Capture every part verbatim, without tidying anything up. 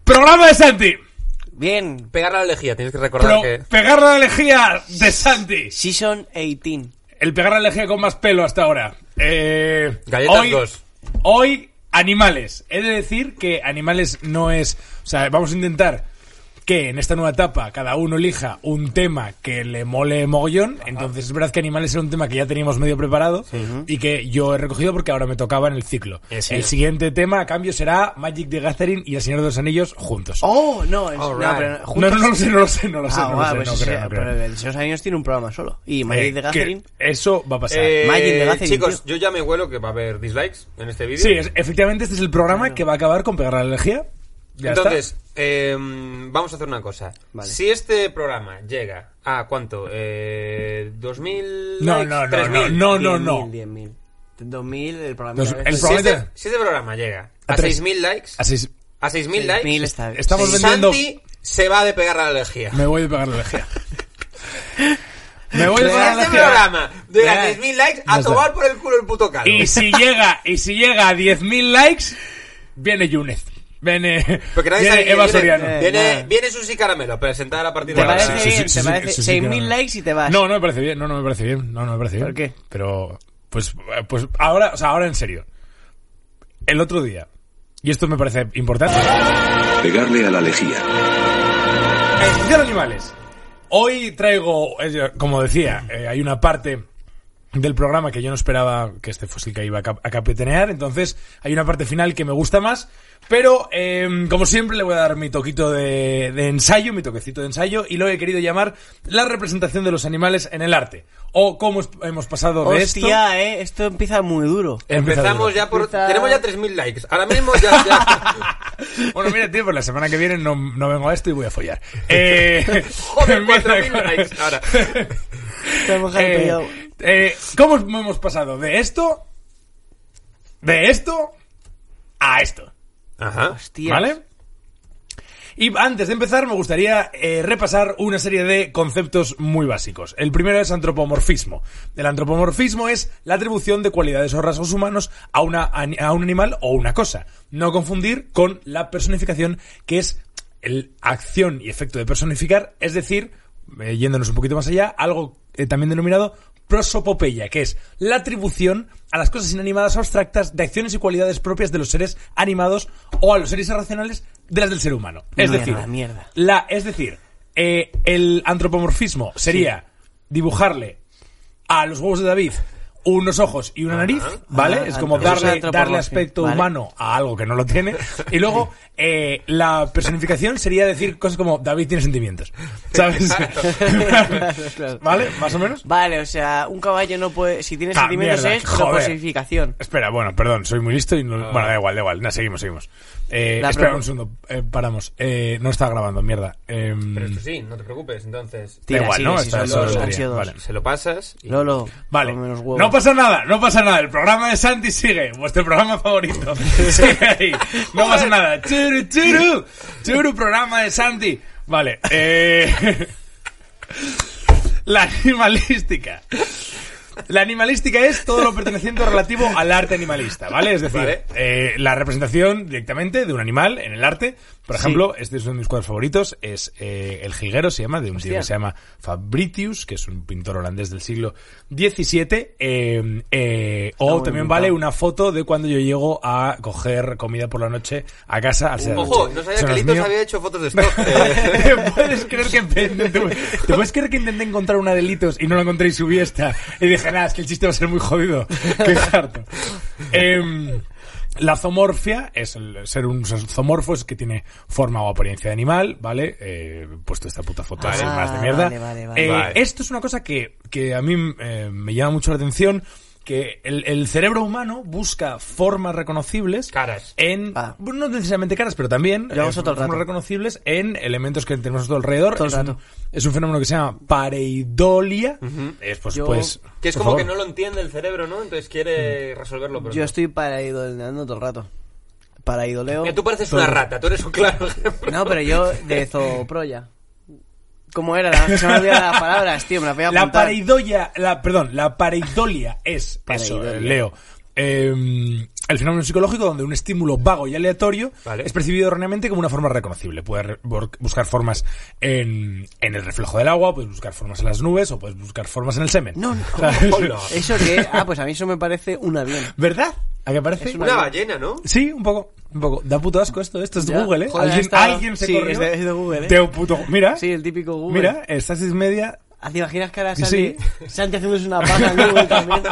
Programa de Santi. Bien. Pegar la lejía, tienes que recordar Pro, que... Pegar la lejía de Santi. Season dieciocho. El pegar la lejía con más pelo hasta ahora. Eh, Galletas hoy, dos. Hoy, animales. He de decir que animales no es... O sea, vamos a intentar que en esta nueva etapa cada uno elija un tema que le mole mogollón. Ajá. Entonces es verdad que animales era un tema que ya teníamos medio preparado, sí, uh-huh. y que yo he recogido porque ahora me tocaba en el ciclo. Sí. El siguiente tema a cambio será Magic the Gathering y El Señor de los Anillos juntos. Oh, no, es, right. no, pero juntos... no, no, no lo sé, no lo sé, no lo sé, ah, no wow, lo sé, pues no ese, creo, no creo. Pero El Señor de los Anillos tiene un programa solo. Y Magic eh, the Gathering... Eso va a pasar. Eh, Magic the Gathering, chicos, tío. yo ya me huelo que va a haber dislikes en este vídeo. Sí, es, efectivamente este es el programa claro. que va a acabar con Pegar la Lejía. Ya Entonces, eh, vamos a hacer una cosa. Vale. Si este programa llega a ¿cuánto? Eh, ¿dos mil No, likes? no, no, ¿tres mil? no, no, no. diez mil. dos mil el programa. Dos- el Si programa- este, si este programa llega a, A tres. seis mil likes, Así es. a seis mil likes, seis mil está bien. Estamos Sí. vendiendo... Santi se va de pegar la lejía. Me voy de Pegar la Lejía. Me voy de Si Pegar la este Lejía. programa llega a Real. seis mil likes, a Ya tomar está. por el culo el puto calvo. Y si llega, y si llega a diez mil likes, viene Yúnez. Viene, Porque nadie viene sabe Eva quién viene. Soriano. Eh, Viene, nada. viene Susi Caramelo, presentar a partir ¿Te de Bueno, parece ahora. sí, sí, bien? sí, ¿Te sí, parece? sí, sí, seis que mil no. likes y te vas. No, no me parece bien, no, no me parece bien, no, no me parece bien. ¿Por qué? Pero, pues, pues ahora, o sea, ahora en serio. El otro día, y esto me parece importante, Pegarle a la lejía. en Sección Animales. Hoy traigo, eh, como decía, eh, hay una parte del programa que yo no esperaba que este fuese el que iba a, cap- a capitanear, entonces hay una parte final que me gusta más, pero eh, como siempre le voy a dar mi toquito de, de ensayo, mi toquecito de ensayo, y lo he querido llamar la representación de los animales en el arte, o cómo es- hemos pasado de esto. Hostia, eh, esto empieza muy duro. Empezamos ya por... Empieza- Tenemos ya tres mil likes. Ahora mismo ya... ya... Bueno, mira, tío, pues la semana que viene no, no vengo a esto y voy a follar. Eh, Joder, mira, cuatro mil likes. Ahora. Estamos Eh, hypeados. eh, ¿Cómo hemos pasado de esto, de esto, a esto? Ajá. Hostias. ¿Vale? Y antes de empezar me gustaría eh, repasar una serie de conceptos muy básicos. El primero es antropomorfismo. El antropomorfismo es la atribución de cualidades o rasgos humanos a, una, a un animal o una cosa. No confundir con la personificación, que es el acción y efecto de personificar, es decir, eh, yéndonos un poquito más allá, algo eh, también denominado prosopopeya, que es la atribución a las cosas inanimadas o abstractas de acciones y cualidades propias de los seres animados o a los seres irracionales de las del ser humano. Es Mierda, decir, mierda. La, es decir, eh, el antropomorfismo sería dibujarle a los huevos de David unos ojos y una nariz, ¿vale? Ah, es como eso es darle, antropomorfismo, darle aspecto vale. humano a algo que no lo tiene. Y luego, eh, la personificación sería decir cosas como David tiene sentimientos, ¿sabes? Claro. ¿Vale? ¿Más o menos? Vale, o sea, un caballo no puede... Si tiene Ah, sentimientos mierda, es joder. proposificación. Espera, bueno, perdón, soy muy listo y no... Bueno, da igual, da igual. Nah, seguimos, seguimos. Eh, La espera propo- un segundo, eh, paramos. Eh, no está grabando, mierda. Eh, Pero esto sí, no te preocupes. Entonces, Tira, da igual, sí, ¿no? sí, Está- son eso dos, lo han diría. sido dos. Vale. se lo pasas y... Lolo, Vale, come los huevos. no pasa nada, no pasa nada. El programa de Santi sigue, vuestro programa favorito. Sigue ahí, no pasa nada. Churu, churu, churu, programa de Santi. Vale, eh... la animalística. La animalística es todo lo perteneciente o relativo al arte animalista, ¿vale? Es decir, Vale. eh, la representación directamente de un animal en el arte. Por ejemplo, este es uno de mis cuadros favoritos, es eh, El Jilguero, se llama, de un tío Hostia. que se llama Fabritius, que es un pintor holandés del siglo diecisiete. Eh, eh, o muy también bien vale pintado. una foto de cuando yo llego a coger comida por la noche a casa al ser de Ojo, noche. no sabía Eso que es Litos mío. había hecho fotos de stock. Eh, ¿Te puedes creer que te, te puedes creer que intenté encontrar una de Litos y no la encontré y subí esta? Y dije, nada, es que el chiste va a ser muy jodido. Qué harto. Em, la zoomorfia es el ser un zoomorfo, es que tiene forma o apariencia de animal, ¿vale? Eh, he puesto esta puta foto así Ah, más de mierda. vale, vale, vale. Eh, Vale. Esto es una cosa que, que a mí eh, me llama mucho la atención, que el, el cerebro humano busca formas reconocibles Caras. en, Ah. bueno, no necesariamente caras, pero también Lo hago todo el formas rato. reconocibles en elementos que tenemos a todo alrededor. Todo el es, un, rato. es un fenómeno que se llama pareidolia. Es, pues, Yo- pues, que es por como favor. que no lo entiende el cerebro, ¿no? Entonces quiere resolverlo. Pero Yo no. estoy paraidoleando todo el rato. Paraidoleo... Mira, tú pareces una rata, tú eres un claro ejemplo. No, pero yo de zooproya. ¿Cómo era? La, se me olvidan las palabras, tío, me la voy a La apuntar. pareidolia, la, perdón, la pareidolia es, eso, Pareidolia. eh, Leo, eh, el fenómeno psicológico donde un estímulo vago y aleatorio Vale. es percibido erróneamente como una forma reconocible. Puedes re- buscar formas en, en el reflejo del agua, puedes buscar formas en las nubes o puedes buscar formas en el semen. No, no. ¿Sabes? Hola. ¿Eso qué? Ah, pues a mí eso me parece un avión. ¿Verdad? ¿A qué parece? Es Una ballena, ¿no? Sí, un poco, un poco. Da puto asco esto, esto es de Ya. Google, ¿eh? Joder, ¿Alguien, está- alguien se sí, corrió. es de, es de Google, ¿eh? De un puto... Mira, Sí, el típico Google. mira, Estasis Media... ¿Te imaginas que ahora Sí. sale Santi haciéndose una paja en Google también?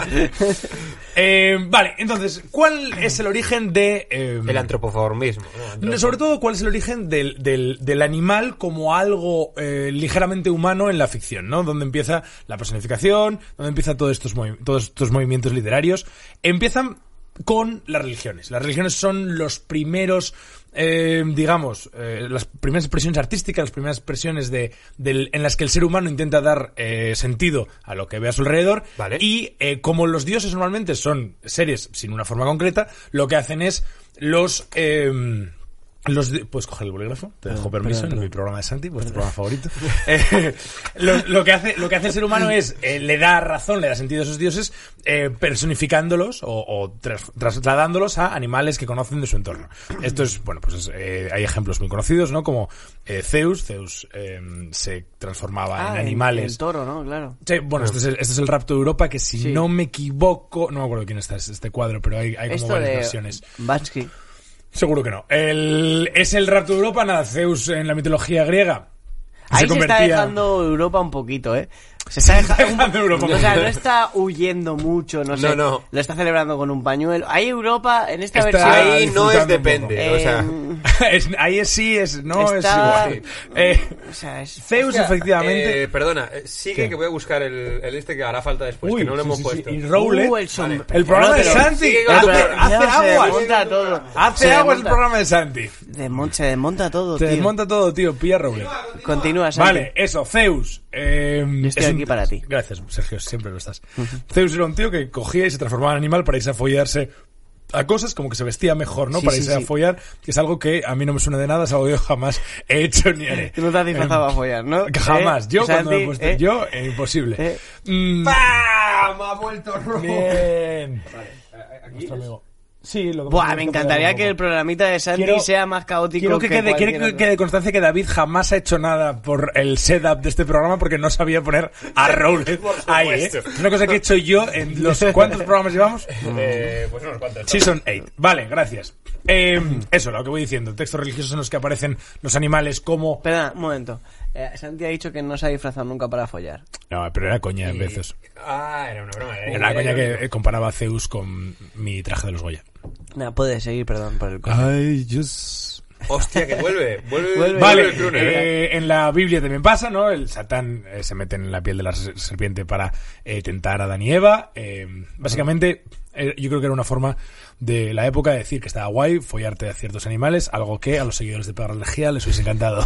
Eh, vale, entonces, ¿cuál es el origen de... eh, El antropoformismo. ¿no? No, sobre todo, ¿cuál es el origen del, del, del animal como algo eh, ligeramente humano en la ficción, ¿no? Donde empieza la personificación, donde empiezan todos estos, movi- todos estos movimientos literarios. Empiezan con las religiones. Las religiones son los primeros, eh, digamos, eh, las primeras expresiones artísticas, las primeras expresiones de, del, en las que el ser humano intenta dar eh, sentido a lo que ve a su alrededor. Vale. Y eh, como los dioses normalmente son seres sin una forma concreta, lo que hacen es los... Eh, Los di- ¿Puedes coger el bolígrafo? Te dejo permiso en mi programa de Santi, vuestro programa favorito. Eh, lo, lo que hace, lo que hace el ser humano es, eh, le da razón, le da sentido a esos dioses, eh, personificándolos o, o tras- trasladándolos a animales que conocen de su entorno. Esto es, bueno, pues es, eh, hay ejemplos muy conocidos, ¿no? Como eh, Zeus. Zeus eh, se transformaba Ah, en animales. El toro, ¿no? Claro. Sí, bueno, este es, el, este es el rapto de Europa, que si Sí. no me equivoco, no me acuerdo quién está es este cuadro, pero hay, hay como Esto varias de versiones. Bansky. Seguro que no. El, es el rapto de Europa, nada, Zeus en la mitología griega. Ahí se, está convertía- dejando Europa un poquito, ¿eh? Se está dejando, dejando Europa un O sea, poquito. no está huyendo mucho, no sé. No, no. Lo está celebrando con un pañuelo. Ahí Europa, en esta Está versión... Ahí no es disfrutando un depende. poco. O sea, eh, Es- ahí es sí, es no, Está- es igual. Eh, o sea, es... Zeus, hostia, efectivamente. eh, perdona, eh, sigue ¿Qué? que voy a buscar el, el este que hará falta después, Uy, que no lo sí, hemos sí, sí. puesto. Y Rowlet, Uh, el som- el programa Bueno, de pero- Santi. sigue con Ah, tu pero programa. Hace ya se aguas. desmonta todo. Hace Se agua el desmonta- programa de Santi. Desmon- se desmonta todo, Se tío. desmonta todo, tío. Pilla Rowlet. Continúa, Santi. Vale, eso, Zeus. Eh, Yo estoy es un- aquí para ti. Gracias, Sergio, siempre lo estás. Zeus era un tío que cogía y se transformaba en animal para irse a follarse a cosas, como que se vestía mejor, ¿no? Sí, para sí, irse a sí. follar, que es algo que a mí no me suena de nada, es algo que yo jamás he hecho ni haré. Tú no te has disfrazado a follar, ¿no? Que jamás. ¿Eh? Yo cuando me he Santi, puesto... ¿eh? Yo, eh, imposible. ¿Eh? Mm, ¡Pam! Ha vuelto rojo. bien. Aquí Nuestro amigo. Sí, lo que Buah, pasa me es que encantaría podemos que el un poco. programita de Santi Quiero- sea más caótico Quiero que, quede, quiero cualquier que otro. quede constancia que David jamás ha hecho nada por el setup de este programa porque no sabía poner a Rowlet ahí, ¿eh? supuesto. Es una cosa que he hecho yo en los... ¿Cuántos programas llevamos? Eh, pues unos cuantos. Season ocho. Vale, gracias. Eh, eso, lo que voy diciendo. Textos religiosos en los que aparecen los animales como... Perdona, un momento. Eh, Santi ha dicho que no se ha disfrazado nunca para follar. No, pero era coña en Y- veces. Ah, era una broma. Era una coña que eh, comparaba a Zeus con mi traje de los Goya. Nada, puedes seguir, perdón por el... I just... Hostia, que vuelve. Vuelve, Vuelve. Vale, vuelve el crooner, ¿eh? eh, en la Biblia también pasa, ¿no? El Satán eh, se mete en la piel de la ser- serpiente para eh, tentar a Adán y Eva. Eh, básicamente, eh, yo creo que era una forma de la época de decir que estaba guay follarte a ciertos animales, algo que a los seguidores de Pedro Energía les hubiese encantado.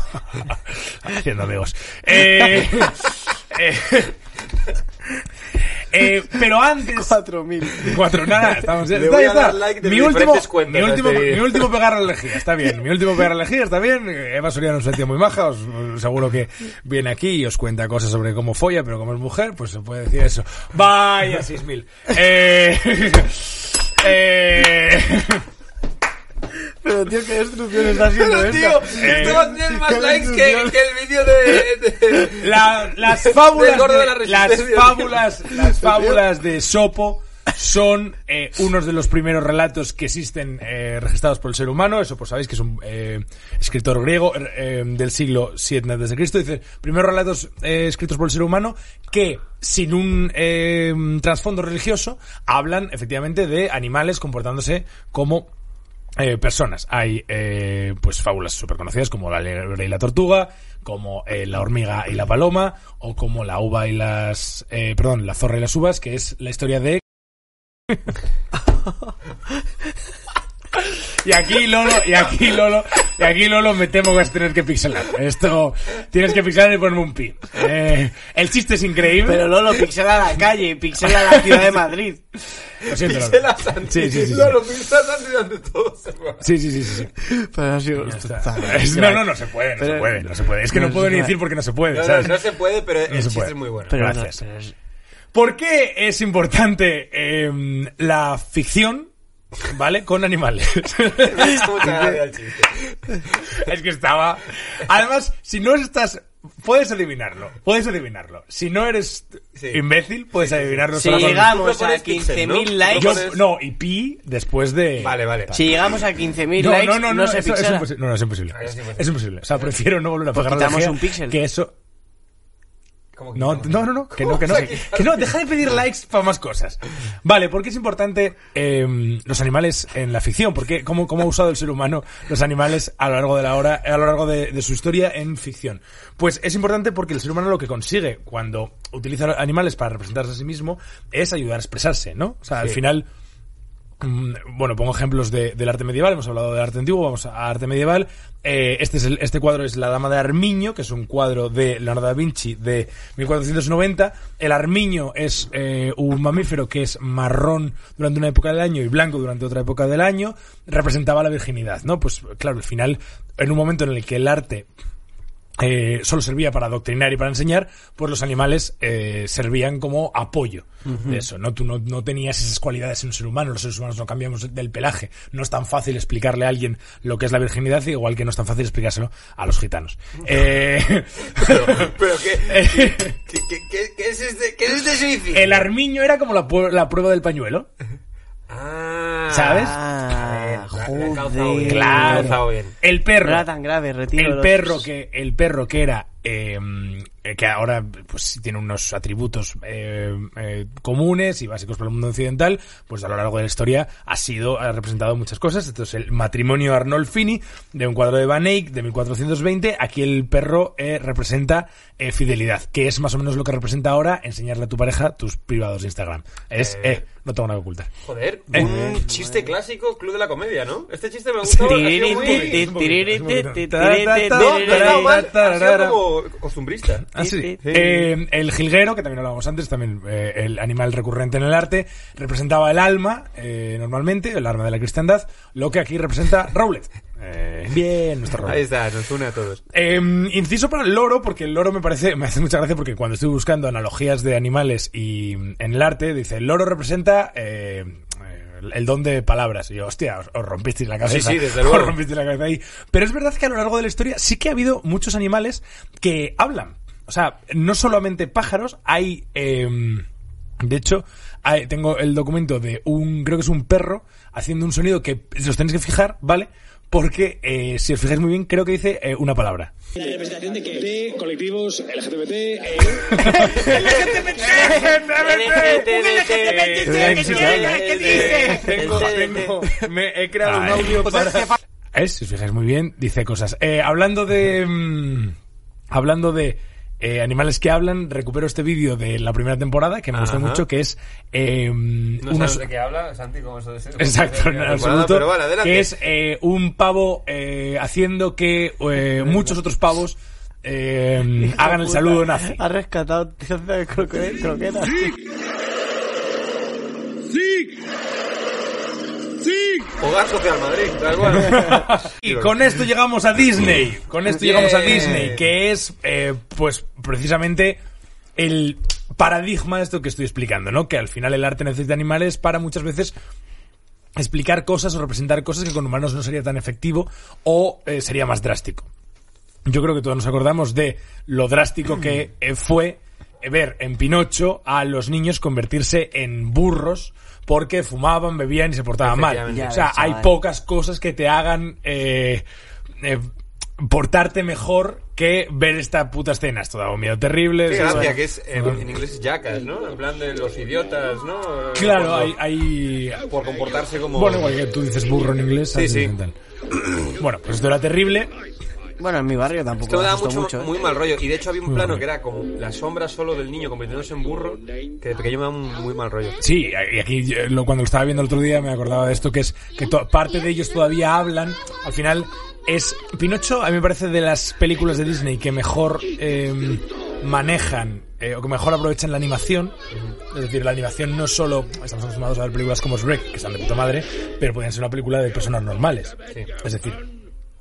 Haciendo amigos. Eh, eh, eh, pero antes... cuatro mil. Cuatro, nada, estamos ya Le está, voy ya a está. dar like de mi mis último, diferentes cuentas mi a último, este vídeo. mi último pegar a la lejía, está bien. Mi último pegar a la lejía, está bien. Eva Soriano es una tía muy maja, os, os seguro que viene aquí y os cuenta cosas sobre cómo folla, pero como es mujer, pues se puede decir eso. Vaya, seis mil. Eh, eh, Pero, tío, qué destrucción está haciendo Pero, esta. tío, Eh, esto va a tener más qué likes que, destrucción. que el vídeo de... de- la- las fábulas, Del gordo de la de, las resistencia. fábulas, las fábulas de Sopo son eh, unos de los primeros relatos que existen eh, registrados por el ser humano. Eso pues sabéis que es un eh, escritor griego eh, del siglo siete antes de Cristo. Dice, primeros relatos eh, escritos por el ser humano que sin un eh, trasfondo religioso hablan efectivamente de animales comportándose como Eh, personas. Hay eh, pues fábulas súper conocidas como la liebre y la tortuga, como eh, la hormiga y la paloma, o como la uva y las eh, perdón, la zorra y las uvas, que es la historia de y aquí Lolo, y aquí Lolo, y aquí Lolo me temo que vas a tener que pixelar. Esto tienes que pixelar y ponerme un pi. Eh, el chiste es increíble. Pero Lolo, pixela la calle, pixela la ciudad de Madrid. Lo siento, Lolo. Pixela Santi. Sí, sí, sí, sí. No, lo pixela Santi ante todo. Sí, sí, sí, sí, sí. Pero ha sido... Ya está. Es- no, no, no se puede, no Pero- se puede, no se puede. Es que no, no puedo se ni puede. decir porque no se puede, No, no, ¿sabes? no se puede, pero el se chiste puede. es muy bueno. Pero Gracias. no, pero es- ¿Por qué es importante eh, la ficción, ¿vale? Con animales. Es que estaba... Además, si no estás... Puedes adivinarlo, puedes adivinarlo. Si no eres Sí. imbécil, puedes adivinarlo. Si solo con- llegamos Tú a propones quince mil pixel, ¿no? likes... Yo- pones- no, y pi después de... Vale, vale. Si llegamos a quince mil No, likes, no, no, no, se eso es pixela. imposible. No, no, es imposible. Ah, es imposible. Es imposible. O sea, prefiero no volver a pagar la quitamos energía un píxel. que eso... ¿Cómo que No, no? no, no, no, que no, que no, que, que no, deja de pedir likes para más cosas. Vale, ¿por qué es importante eh, los animales en la ficción? ¿Por qué, cómo, cómo ha usado el ser humano los animales a lo largo de la hora, a lo largo de, de su historia en ficción? Pues es importante porque el ser humano lo que consigue cuando utiliza animales para representarse a sí mismo es ayudar a expresarse, ¿no? O sea, al Sí. final... Bueno, pongo ejemplos de, del arte medieval. Hemos hablado del arte antiguo, vamos a arte medieval. Eh, este es el, este cuadro es La Dama de Armiño, que es un cuadro de Leonardo da Vinci de mil cuatrocientos noventa. El armiño es eh, un mamífero que es marrón durante una época del año y blanco durante otra época del año. Representaba la virginidad, ¿no? Pues claro, al final, en un momento en el que el arte Eh, solo servía para adoctrinar y para enseñar, pues los animales eh, servían como apoyo uh-huh. de eso, ¿no? Tú no, no tenías esas cualidades en un ser humano, los seres humanos no cambiamos del pelaje, no es tan fácil explicarle a alguien lo que es la virginidad, igual que no es tan fácil explicárselo a los gitanos. eh... Pero, pero ¿qué, qué, qué, qué, qué es este, qué es este suicidio? El armiño era como la, la prueba del pañuelo. Ah, ¿Sabes? Ah, joder. Claro. Bien. El perro. No era tan grave, retiro El los- perro que el perro que era eh, que ahora pues tiene unos atributos eh, eh, comunes y básicos para el mundo occidental, pues a lo largo de la historia ha sido ha representado muchas cosas. Entonces el matrimonio Arnolfini de un cuadro de Van Eyck de mil cuatrocientos veinte, aquí el perro eh, representa eh, fidelidad, que es más o menos lo que representa ahora enseñarle a tu pareja tus privados de Instagram. Es eh, Eh. no tengo nada que ocultar. Joder, Eh. un chiste clásico, Club de la Comedia, ¿no? Este chiste me gustó. Ha sido muy... No, no he estado mal, ha sido como costumbrista. Ah, sí. Sí. Eh, el jilguero, que también hablábamos antes, también eh, el animal recurrente en el arte, representaba el alma, eh, normalmente, el alma de la cristiandad, lo que aquí representa Rowlet. Eh, bien, nuestro Rowlet. Ahí está, nos une a todos. Eh, inciso para el loro, porque el loro me parece, me hace mucha gracia porque cuando estoy buscando analogías de animales y en el arte, dice, el loro representa eh, el don de palabras. Y yo, hostia, os, os rompisteis la cabeza. Sí, sí, desde luego. Os rompisteis la cabeza ahí. Pero es verdad que a lo largo de la historia sí que ha habido muchos animales que hablan. O sea, no solamente pájaros, hay... Eh, de hecho, hay, tengo el documento de un, creo que es un perro, haciendo un sonido que os tenéis que fijar, ¿vale? Porque, eh, si os fijáis muy bien, creo que dice eh, una palabra. La representación de que de colectivos L G B T, eh, Tengo, tengo, me he creado un Ay. audio para... ¿Es? Si os fijáis muy bien, dice cosas. Eh, hablando de... mmm, hablando de... Eh, animales que hablan, recupero este vídeo de la primera temporada que me gustó Ajá. mucho, que es eh, No unos... sabes de qué habla, Santi, cómo eso de ser. Exacto, en absoluto, Pero vale, adelante. que es eh, un pavo eh, haciendo que eh, muchos otros pavos eh, hagan el saludo nazi. Ha rescatado tizas de croque- croquetas. Hogar Social Madrid, tal cual. Y con esto llegamos a Disney. Con esto Bien. llegamos a Disney, que es, eh, pues, precisamente el paradigma de esto que estoy explicando, ¿no? Que al final el arte necesita animales para muchas veces explicar cosas o representar cosas que con humanos no sería tan efectivo o eh, sería más drástico. Yo creo que todos nos acordamos de lo drástico que eh, fue ver en Pinocho a los niños convertirse en burros porque fumaban, bebían y se portaban mal. Efectivamente. O sea, Ya ves, hay chaval. pocas cosas que te hagan eh, eh, portarte mejor que ver esta puta escena. Esto daba un miedo terrible. Qué Sí, gracia, bueno. que es, eh, en inglés es jackass, ¿no? En plan de los idiotas, ¿no? Claro, Cuando- hay... hay... Por comportarse como... Bueno, igual que tú dices burro en inglés. Sí, ¿sabes? sí. Tal. Bueno, pues esto era terrible. Bueno, en mi barrio tampoco Esto me me da asustó mucho, mucho. ¿eh? muy mal rollo. Y de hecho había un Muy plano mal que era como la sombra solo del niño convirtiéndose en burro, que de pequeño me da un muy mal rollo. Sí, y aquí eh, lo- cuando lo estaba viendo el otro día me acordaba de esto, que es que to- parte de ellos todavía hablan. Al final es... Pinocho a mí me parece de las películas de Disney que mejor eh, manejan eh, o que mejor aprovechan la animación. Es decir, la animación no es solo... Estamos acostumbrados a ver películas como Shrek, que están de puta madre, pero podrían ser una película de personas normales. Sí. Es decir...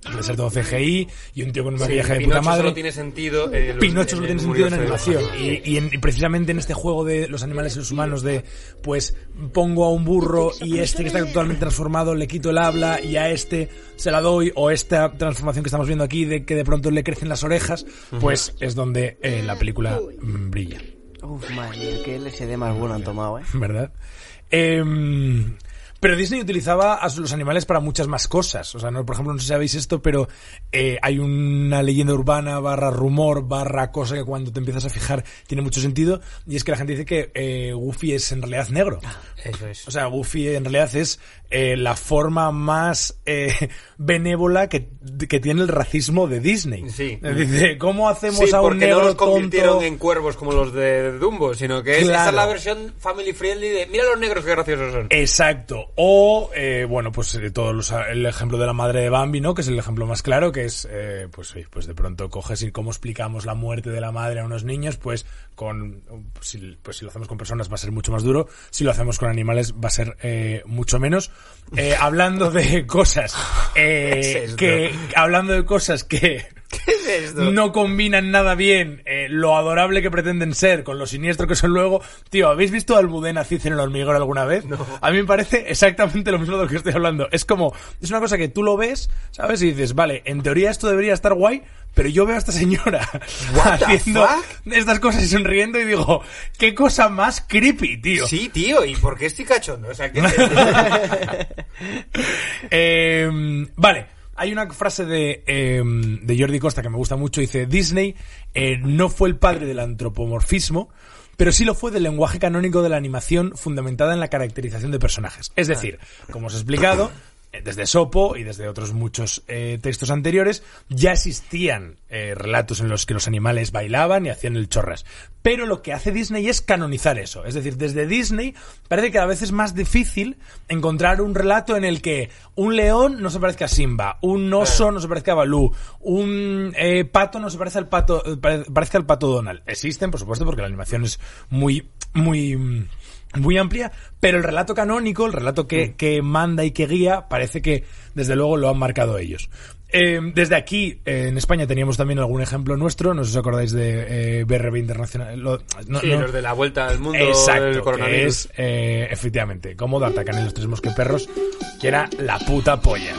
de ser todo C G I y un tío con un maquillaje sí, de puta Pinocho madre. Solo tiene sentido en los, Pinocho solo en tiene el sentido en universo animación. de... Y, y, en, y precisamente en este juego de los animales y los humanos de, pues, pongo a un burro y este que está totalmente transformado le quito el habla y a este se la doy, o esta transformación que estamos viendo aquí de que de pronto le crecen las orejas, pues uh-huh. es donde eh, la película mm, brilla. Uf, madre mía, qué L S D más bueno han tomado, ¿eh? ¿Verdad? Eh... Pero Disney utilizaba a los animales para muchas más cosas. O sea, no, por ejemplo, no sé si sabéis esto, pero eh, hay una leyenda urbana barra rumor barra cosa que cuando te empiezas a fijar tiene mucho sentido. Y es que la gente dice que eh, Goofy es en realidad negro. Eso es. O sea, Goofy en realidad es eh, la forma más eh, benévola que, que tiene el racismo de Disney. Sí. Dice, ¿cómo hacemos sí, a un negro no los convirtieron tonto? en cuervos como los de Dumbo, sino que es, claro. esa es la versión family friendly de mira los negros qué graciosos son. Exacto. O, eh, bueno, pues eh, todos los, el ejemplo de la madre de Bambi, ¿no? Que es el ejemplo más claro, que es, eh, pues sí, pues de pronto coges y cómo explicamos la muerte de la madre a unos niños, pues con, pues si, pues si lo hacemos con personas va a ser mucho más duro, si lo hacemos con animales va a ser eh, mucho menos. Eh, hablando de cosas, eh, es que, hablando de cosas que... ¿Qué es esto? No combinan nada bien eh, lo adorable que pretenden ser con lo siniestro que son luego. Tío, ¿habéis visto a Almudena Cid en El hormiguero alguna vez? No. A mí me parece exactamente lo mismo de lo que estoy hablando. Es como, es una cosa que tú lo ves, ¿sabes? Y dices, vale, en teoría esto debería estar guay, pero yo veo a esta señora haciendo estas cosas y sonriendo y digo, qué cosa más creepy, tío. Sí, tío, ¿y por qué estoy cachondo? O sea, ¿qué eh, vale. Hay una frase de, eh, de Jordi Costa que me gusta mucho. Dice, Disney eh, no fue el padre del antropomorfismo, pero sí lo fue del lenguaje canónico de la animación fundamentada en la caracterización de personajes. Es decir, como os he explicado, desde Sopo y desde otros muchos eh, textos anteriores, ya existían eh, relatos en los que los animales bailaban y hacían el chorras. Pero lo que hace Disney es canonizar eso. Es decir, desde Disney parece que cada vez es más difícil encontrar un relato en el que un león no se parezca a Simba, un oso no se parezca a Balú, un eh, pato no se parece al pato, parezca al pato Donald. Existen, por supuesto, porque la animación es muy, muy... muy amplia, pero el relato canónico, el relato que, que manda y que guía, parece que desde luego lo han marcado ellos. Eh, desde aquí, eh, en España teníamos también algún ejemplo nuestro, no sé si os acordáis de eh, B R B Internacional. Lo, no, sí, no. los de la vuelta al mundo Exacto, del coronavirus. que es, eh, efectivamente, como D'Artagnan y los tres mosqueperros, que era la puta polla.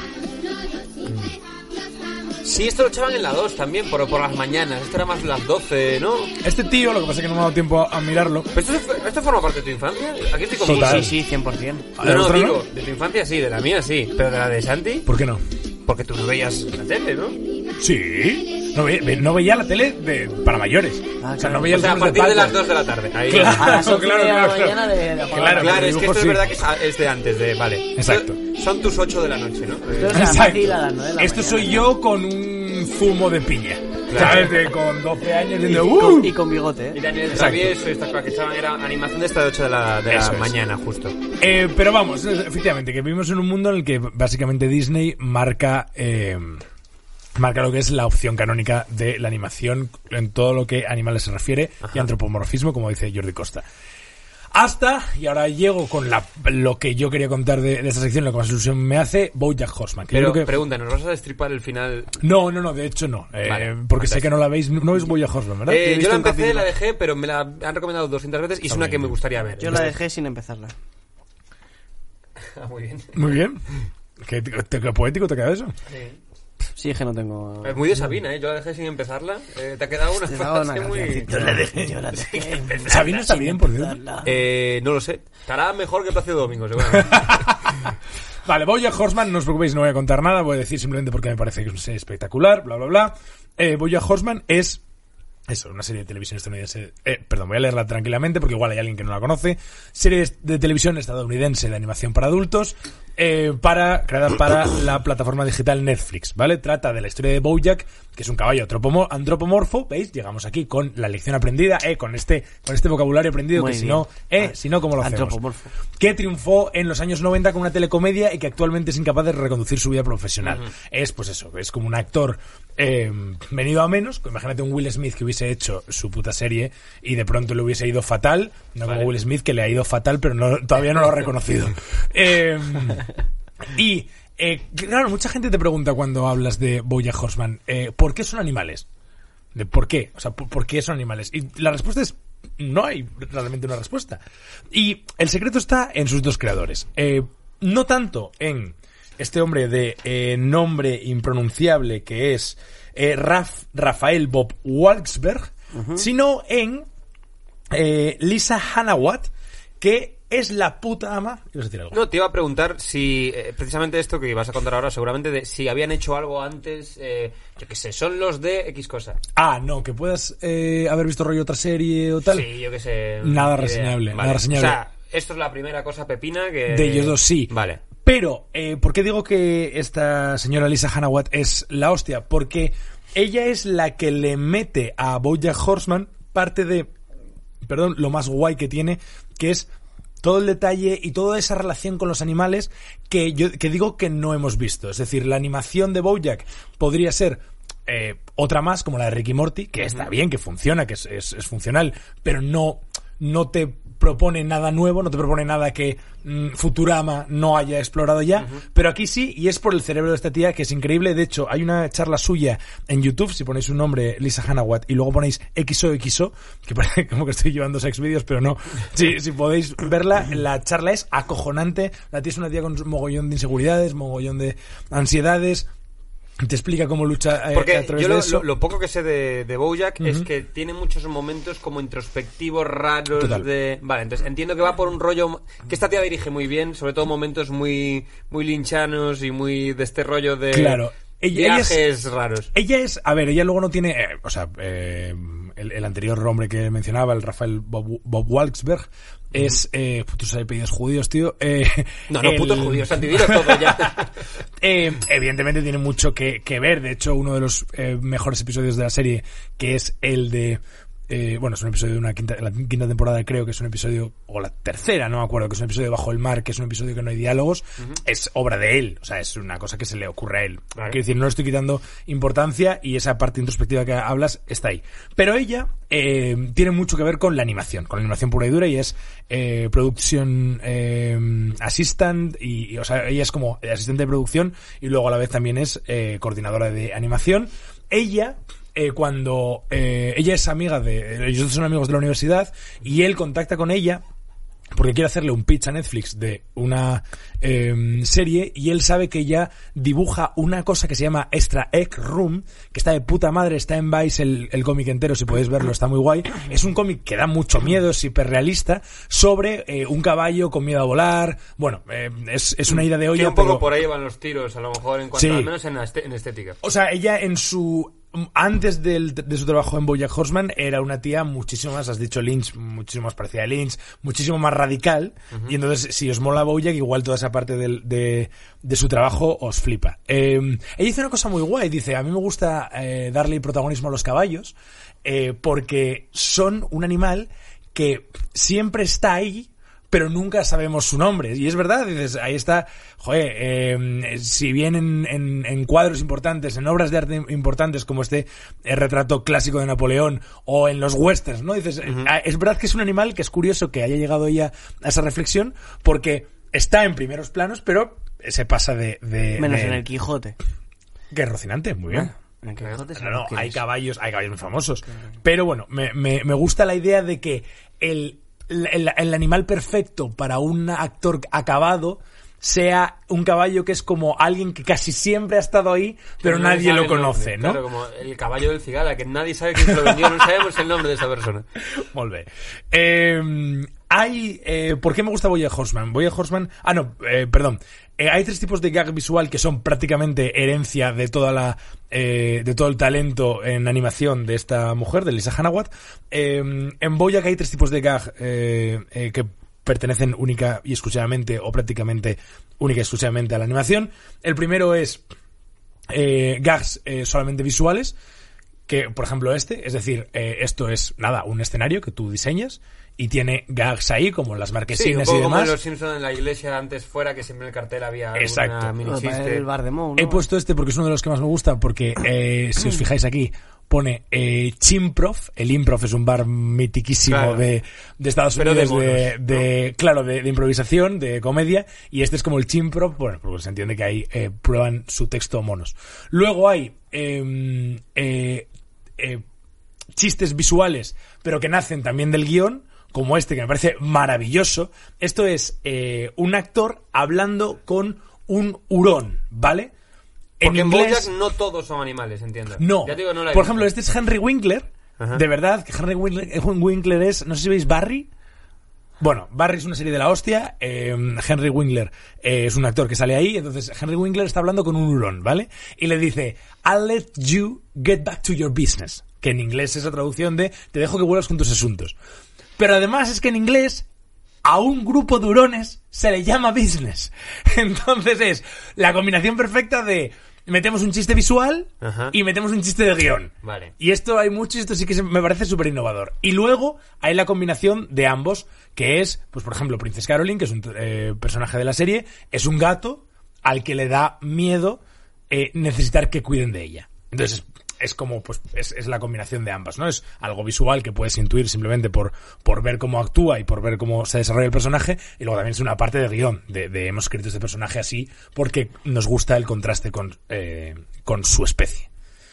Sí, esto lo echaban en la dos también, por, por las mañanas. Esto era más las doce, ¿no? Este tío, lo que pasa es que no me ha dado tiempo a, a mirarlo. ¿Pero esto, esto forma parte de tu infancia? Aquí estoy Sí, con sí, sí, cien por ciento. No, no, ¿Otro digo, no? de tu infancia sí, de la mía sí. Pero de la de Santi, ¿Por qué no? porque tú no veías la tele, ¿no? Sí. No veía, no veía la tele de, para mayores. Ah, o sea, no claro. veía O sea, a los hombres partir de las Paco. dos de la tarde. Ahí. Claro. A las once Claro, de la claro, mañana claro. de, de apagar. Claro, Claro, es que dibujo esto es sí. verdad que es, es de antes, de... Vale. Exacto. Son, son tus ocho de la noche, ¿no? Pero, Eh, o sea, Exacto. fácil a las nueve de la Esto mañana. soy yo con un zumo de piña. Claro. ¿Sabes? De, con doce años Y, diciendo, con, ¡uh! y con bigote, ¿eh? Y Daniel Exacto. Travieso y estas cosas que estaban, era animación de esta de ocho de la, de la Eso es. mañana, justo. Eh, pero vamos, efectivamente, que vivimos en un mundo en el que básicamente Disney marca... Eh, marca lo que es la opción canónica de la animación en todo lo que a animales se refiere. Ajá. Y antropomorfismo, como dice Jordi Costa. Hasta, y ahora llego con la, lo que yo quería contar de, de esta sección, lo que más ilusión me hace, BoJack Horseman. Que Pero, yo creo que... pregunta, ¿nos vas a destripar el final? No, no, no, de hecho no. Eh, Vale, porque fantástico. sé que no la veis, no veis BoJack Horseman, ¿verdad? Eh, he yo visto la un empecé, capítulo. la dejé, pero me la han recomendado doscientas veces y es Está una bien. que me gustaría ver. Yo la dejé sin empezarla. Ah, muy bien. Muy bien. ¿Qué, qué, qué poético te queda eso? Sí, es que no tengo... Es muy de Sabina, ¿eh? Yo la dejé sin empezarla. Eh, te ha quedado una Te daba una frase muy... cancioncita. Yo la dejé, yo la dejé. Sabina está bien, por cierto. Eh, no lo sé. Estará mejor que Plácido Domingo, seguramente. Vale, BoJack Horseman, no os preocupéis, no voy a contar nada, voy a decir simplemente porque me parece que es una serie espectacular, bla, bla, bla. Eh, BoJack Horseman es... Eso, una serie de televisión estadounidense... Eh, perdón, voy a leerla tranquilamente porque igual hay alguien que no la conoce. Serie de televisión estadounidense de animación para adultos, eh, para creada para la plataforma digital Netflix, ¿vale? Trata de la historia de BoJack, que es un caballo antropomo- antropomorfo, ¿veis? Llegamos aquí con la lección aprendida, eh, con este con este vocabulario aprendido, Muy que si bien. no, eh, si no, ¿cómo lo hacemos? Antropomorfo. Que triunfó en los años noventa con una telecomedia y que actualmente es incapaz de reconducir su vida profesional. Uh-huh. Es, pues eso, es como un actor eh, venido a menos. Imagínate un Will Smith que hubiese hecho su puta serie y de pronto le hubiese ido fatal, no vale. Como Will Smith que le ha ido fatal, pero no, todavía no lo ha reconocido. eh, y Eh, claro, mucha gente te pregunta cuando hablas de BoJack Horseman, eh, ¿por qué son animales? ¿De por qué? O sea, ¿por, ¿por qué son animales? Y la respuesta es, no hay realmente una respuesta. Y el secreto está en sus dos creadores. Eh, no tanto en este hombre de eh, nombre impronunciable que es eh, Raf, Rafael Bob Walksberg, uh-huh. sino en eh, Lisa Hanawat, que es la puta ama. ¿Ibas a decir algo? No, te iba a preguntar si, eh, precisamente esto que ibas a contar ahora, seguramente, de si habían hecho algo antes, eh, yo qué sé, son los de X cosa. Ah, no, que puedas eh, haber visto rollo otra serie o tal. Sí, yo qué sé. Nada reseñable, vale. nada reseñable. O sea, esto es la primera cosa pepina que... De ellos dos, sí. Vale. Pero, eh, ¿por qué digo que esta señora Lisa Hanawat es la hostia? Porque ella es la que le mete a BoJack Horseman parte de, perdón, lo más guay que tiene, que es todo el detalle y toda esa relación con los animales que yo que digo que no hemos visto. Es decir, la animación de BoJack podría ser eh, otra más, como la de Ricky Morty, que está bien, que funciona, que es, es, es funcional, pero no, no te propone nada nuevo, no te propone nada que mmm, Futurama no haya explorado ya, uh-huh. pero aquí sí, y es por el cerebro de esta tía, que es increíble. De hecho, hay una charla suya en YouTube, si ponéis un nombre, Lisa Hanawat, y luego ponéis X O X O, que parece como que estoy llevando sex vídeos, pero no. Sí, si podéis verla, la charla es acojonante. La tía es una tía con un mogollón de inseguridades, mogollón de ansiedades. Te explica cómo lucha eh, Porque a través yo de lo, eso. Lo, lo poco que sé de, de BoJack uh-huh. es que tiene muchos momentos como introspectivos, raros. Total. de Vale, entonces entiendo que va por un rollo que esta tía dirige muy bien, sobre todo momentos muy muy linchanos y muy de este rollo de claro. Ella, viajes ella es, raros. Ella es, a ver, ella luego no tiene, eh, o sea, eh, el, el anterior hombre que mencionaba, el Rafael Bob, Bob Walksberg, es, eh, putos apellidos judíos, tío. Eh, no, no, el, putos judíos, antivirus todo ya. eh, evidentemente tiene mucho que, que ver. De hecho, uno de los eh, mejores episodios de la serie, que es el de... Eh, bueno, es un episodio de una quinta, la quinta temporada, creo que es un episodio, o la tercera, no me acuerdo, que es un episodio de Bajo el Mar, que es un episodio que no hay diálogos, uh-huh. es obra de él, o sea, es una cosa que se le ocurre a él. Vale. Quiero decir, no le estoy quitando importancia y esa parte introspectiva que hablas está ahí. Pero ella eh, tiene mucho que ver con la animación, con la animación pura y dura, y es eh, production eh, assistant, y, y, o sea, ella es como asistente de producción y luego a la vez también es eh, coordinadora de animación. Ella... Eh, cuando eh, ella es amiga de... Ellos son amigos de la universidad y él contacta con ella porque quiere hacerle un pitch a Netflix de una eh, serie y él sabe que ella dibuja una cosa que se llama Extra Egg Room, que está de puta madre, está en Vice el, el cómic entero, si podéis verlo, está muy guay. Es un cómic que da mucho miedo, es hiperrealista, sobre eh, un caballo con miedo a volar. Bueno, eh, es, es una ida de olla. Sí, un poco pero... por ahí van los tiros, a lo mejor, en cuanto sí. al menos en, este, en estética. O sea, ella en su... Antes del, de su trabajo en BoJack Horseman era una tía muchísimo más, has dicho Lynch, muchísimo más parecida a Lynch, muchísimo más radical, uh-huh. y entonces si os mola BoJack, igual toda esa parte del, de, de su trabajo os flipa. Eh, ella dice una cosa muy guay, dice, a mí me gusta eh, darle protagonismo a los caballos, eh, porque son un animal que siempre está ahí, pero nunca sabemos su nombre. Y es verdad, dices, ahí está, joder, eh, si bien en, en, en cuadros importantes, en obras de arte importantes como este el retrato clásico de Napoleón o en los westerns, ¿no? Dices, uh-huh. es verdad que es un animal que es curioso que haya llegado ella a esa reflexión porque está en primeros planos, pero se pasa de... de Menos de, en el Quijote. Que es Rocinante, muy bien. En el Quijote no, no, hay caballos, hay caballos muy famosos. Claro. Pero bueno, me, me, me gusta la idea de que el... El, el animal perfecto para un actor acabado sea un caballo que es como alguien que casi siempre ha estado ahí, pero no nadie lo conoce, ¿no? Claro, como el caballo del Cigala, que nadie sabe quién se lo vendió, no sabemos el nombre de esa persona. Muy bien. Eh, hay... Eh, ¿Por qué me gusta BoJack Horseman? BoJack Horseman... Ah, no, eh, perdón. Eh, hay tres tipos de gag visual que son prácticamente herencia de toda la eh, de todo el talento en animación de esta mujer, de Lisa Hanawat. Eh, en BoJack hay tres tipos de gag eh, eh, que pertenecen única y exclusivamente o prácticamente única y exclusivamente a la animación. El primero es eh, gags eh, solamente visuales, que por ejemplo este, es decir, eh, esto es nada, un escenario que tú diseñas y tiene gags ahí como las marquesinas sí, un poco y demás. Como en los Simpsons en la iglesia antes fuera, que siempre en el cartel había exacto. Una mini chiste. El bar de Moe, ¿no? He puesto este porque es uno de los que más me gusta, porque eh, si os fijáis aquí pone eh, Chimprov. El Improv es un bar mitiquísimo Claro. de, de Estados Pero Unidos, de monos, de, de ¿no? claro, de, de improvisación, de comedia, y este es como el Chimprov, bueno, porque se entiende que ahí eh, prueban su texto monos. Luego hay eh, eh, eh, chistes visuales, pero que nacen también del guión, como este, que me parece maravilloso. Esto es eh, un actor hablando con un hurón, ¿vale? Porque en, inglés, BoJack no todos son animales, entiendo. no. Ya te digo, no la he Por visto. ejemplo, este es Henry Winkler. Ajá. De verdad, que Henry Winkler, Winkler es... No sé si veis Barry. Bueno, Barry es una serie de la hostia. eh, Henry Winkler eh, es un actor que sale ahí. Entonces, Henry Winkler está hablando con un hurón, ¿vale? Y le dice, I'll let you get back to your business. Que en inglés es la traducción de, te dejo que vuelvas con tus asuntos. Pero además es que en inglés a un grupo de hurones se le llama business. Entonces es la combinación perfecta de metemos un chiste visual Ajá. y metemos un chiste de guión. Vale. Y esto hay mucho y esto sí que se- me parece súper innovador. Y luego hay la combinación de ambos, que es, pues por ejemplo, Princess Caroline, que es un eh, personaje de la serie, es un gato al que le da miedo eh, necesitar que cuiden de ella. Entonces es como, pues, es, es la combinación de ambas, ¿no? Es algo visual que puedes intuir simplemente por, por ver cómo actúa y por ver cómo se desarrolla el personaje, y luego también es una parte de guión, de, de hemos escrito este personaje así porque nos gusta el contraste con, eh, con su especie.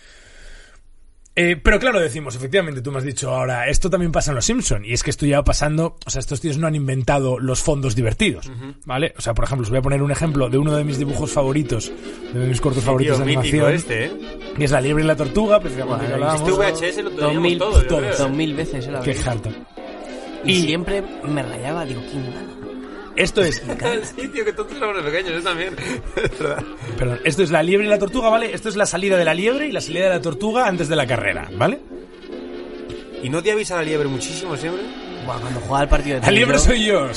Eh, pero claro, decimos, efectivamente, tú me has dicho ahora, esto también pasa en Los Simpson, y es que esto ya va pasando, o sea, estos tíos no han inventado los fondos divertidos, uh-huh. ¿vale? O sea, por ejemplo, os voy a poner un ejemplo de uno de mis dibujos favoritos, de mis cortos favoritos Tío, de mítico animación, este, ¿eh? que es La liebre y la tortuga, precisamente, que hablábamos. Este V H S lo Dos teníamos mil, todos, yo todos, creo. dos mil veces era Qué harto. Y, Y- siempre me rayaba, digo, ¿quién gana? Esto es, Sí, tío, que todos éramos pequeños, yo también. Es verdad. perdón, esto es La liebre y la tortuga, ¿vale? Esto es la salida de la liebre y la salida de la tortuga antes de la carrera, ¿vale? ¿Y no te avisa la liebre muchísimo siempre? Buah, cuando jugaba el partido de La liebre tenis, soy yo.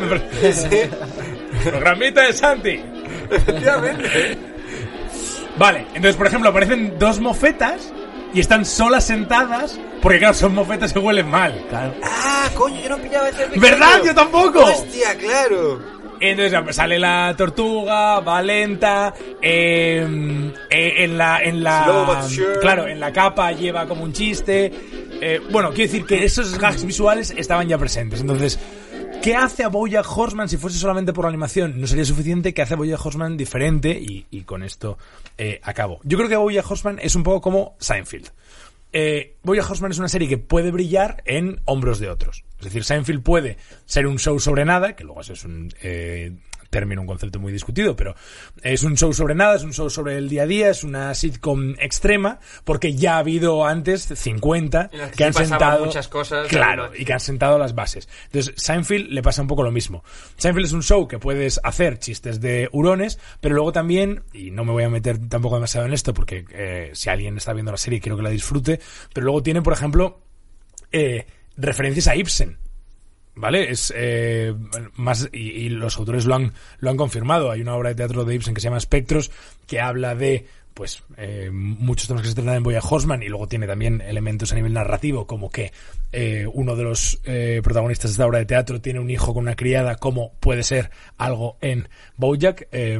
Programita de Santi. Efectivamente. Vale, entonces, por ejemplo, aparecen dos mofetas y están solas sentadas porque, claro, son mofetas que huelen mal. Claro. Ah, coño, yo no pillaba ese pequeño. ¿Verdad? Yo tampoco. Hostia, claro. Entonces sale la tortuga, va lenta, eh, eh, en la, en la, Slow but sure. claro, en la capa lleva como un chiste. Eh, bueno, quiero decir que esos gags visuales estaban ya presentes. Entonces, ¿qué hace a BoJack Horseman si fuese solamente por la animación? No sería suficiente. ¿Qué hace a BoJack Horseman diferente? Y, y con esto eh, acabo. Yo creo que BoJack Horseman es un poco como Seinfeld. Eh, BoJack Horseman es una serie que puede brillar en hombros de otros. Es decir, Seinfeld puede ser un show sobre nada, que luego eso es un eh, término, un concepto muy discutido, pero es un show sobre nada, es un show sobre el día a día, es una sitcom extrema, porque ya ha habido antes cincuenta En las que que han sí pasaban sentado muchas cosas, claro, además. y que han sentado las bases. Entonces, Seinfeld le pasa un poco lo mismo. Seinfeld es un show que puedes hacer chistes de hurones, pero luego también, y no me voy a meter tampoco demasiado en esto, porque eh, si alguien está viendo la serie quiero que la disfrute, pero luego tiene, por ejemplo, eh, referencias a Ibsen. ¿Vale? Es eh, más y, y los autores lo han lo han confirmado. Hay una obra de teatro de Ibsen que se llama Espectros, que habla de pues eh, muchos temas que se tratan en BoJack Horseman, y luego tiene también elementos a nivel narrativo, como que eh, uno de los eh, protagonistas de esta obra de teatro tiene un hijo con una criada, como puede ser algo en BoJack. Eh,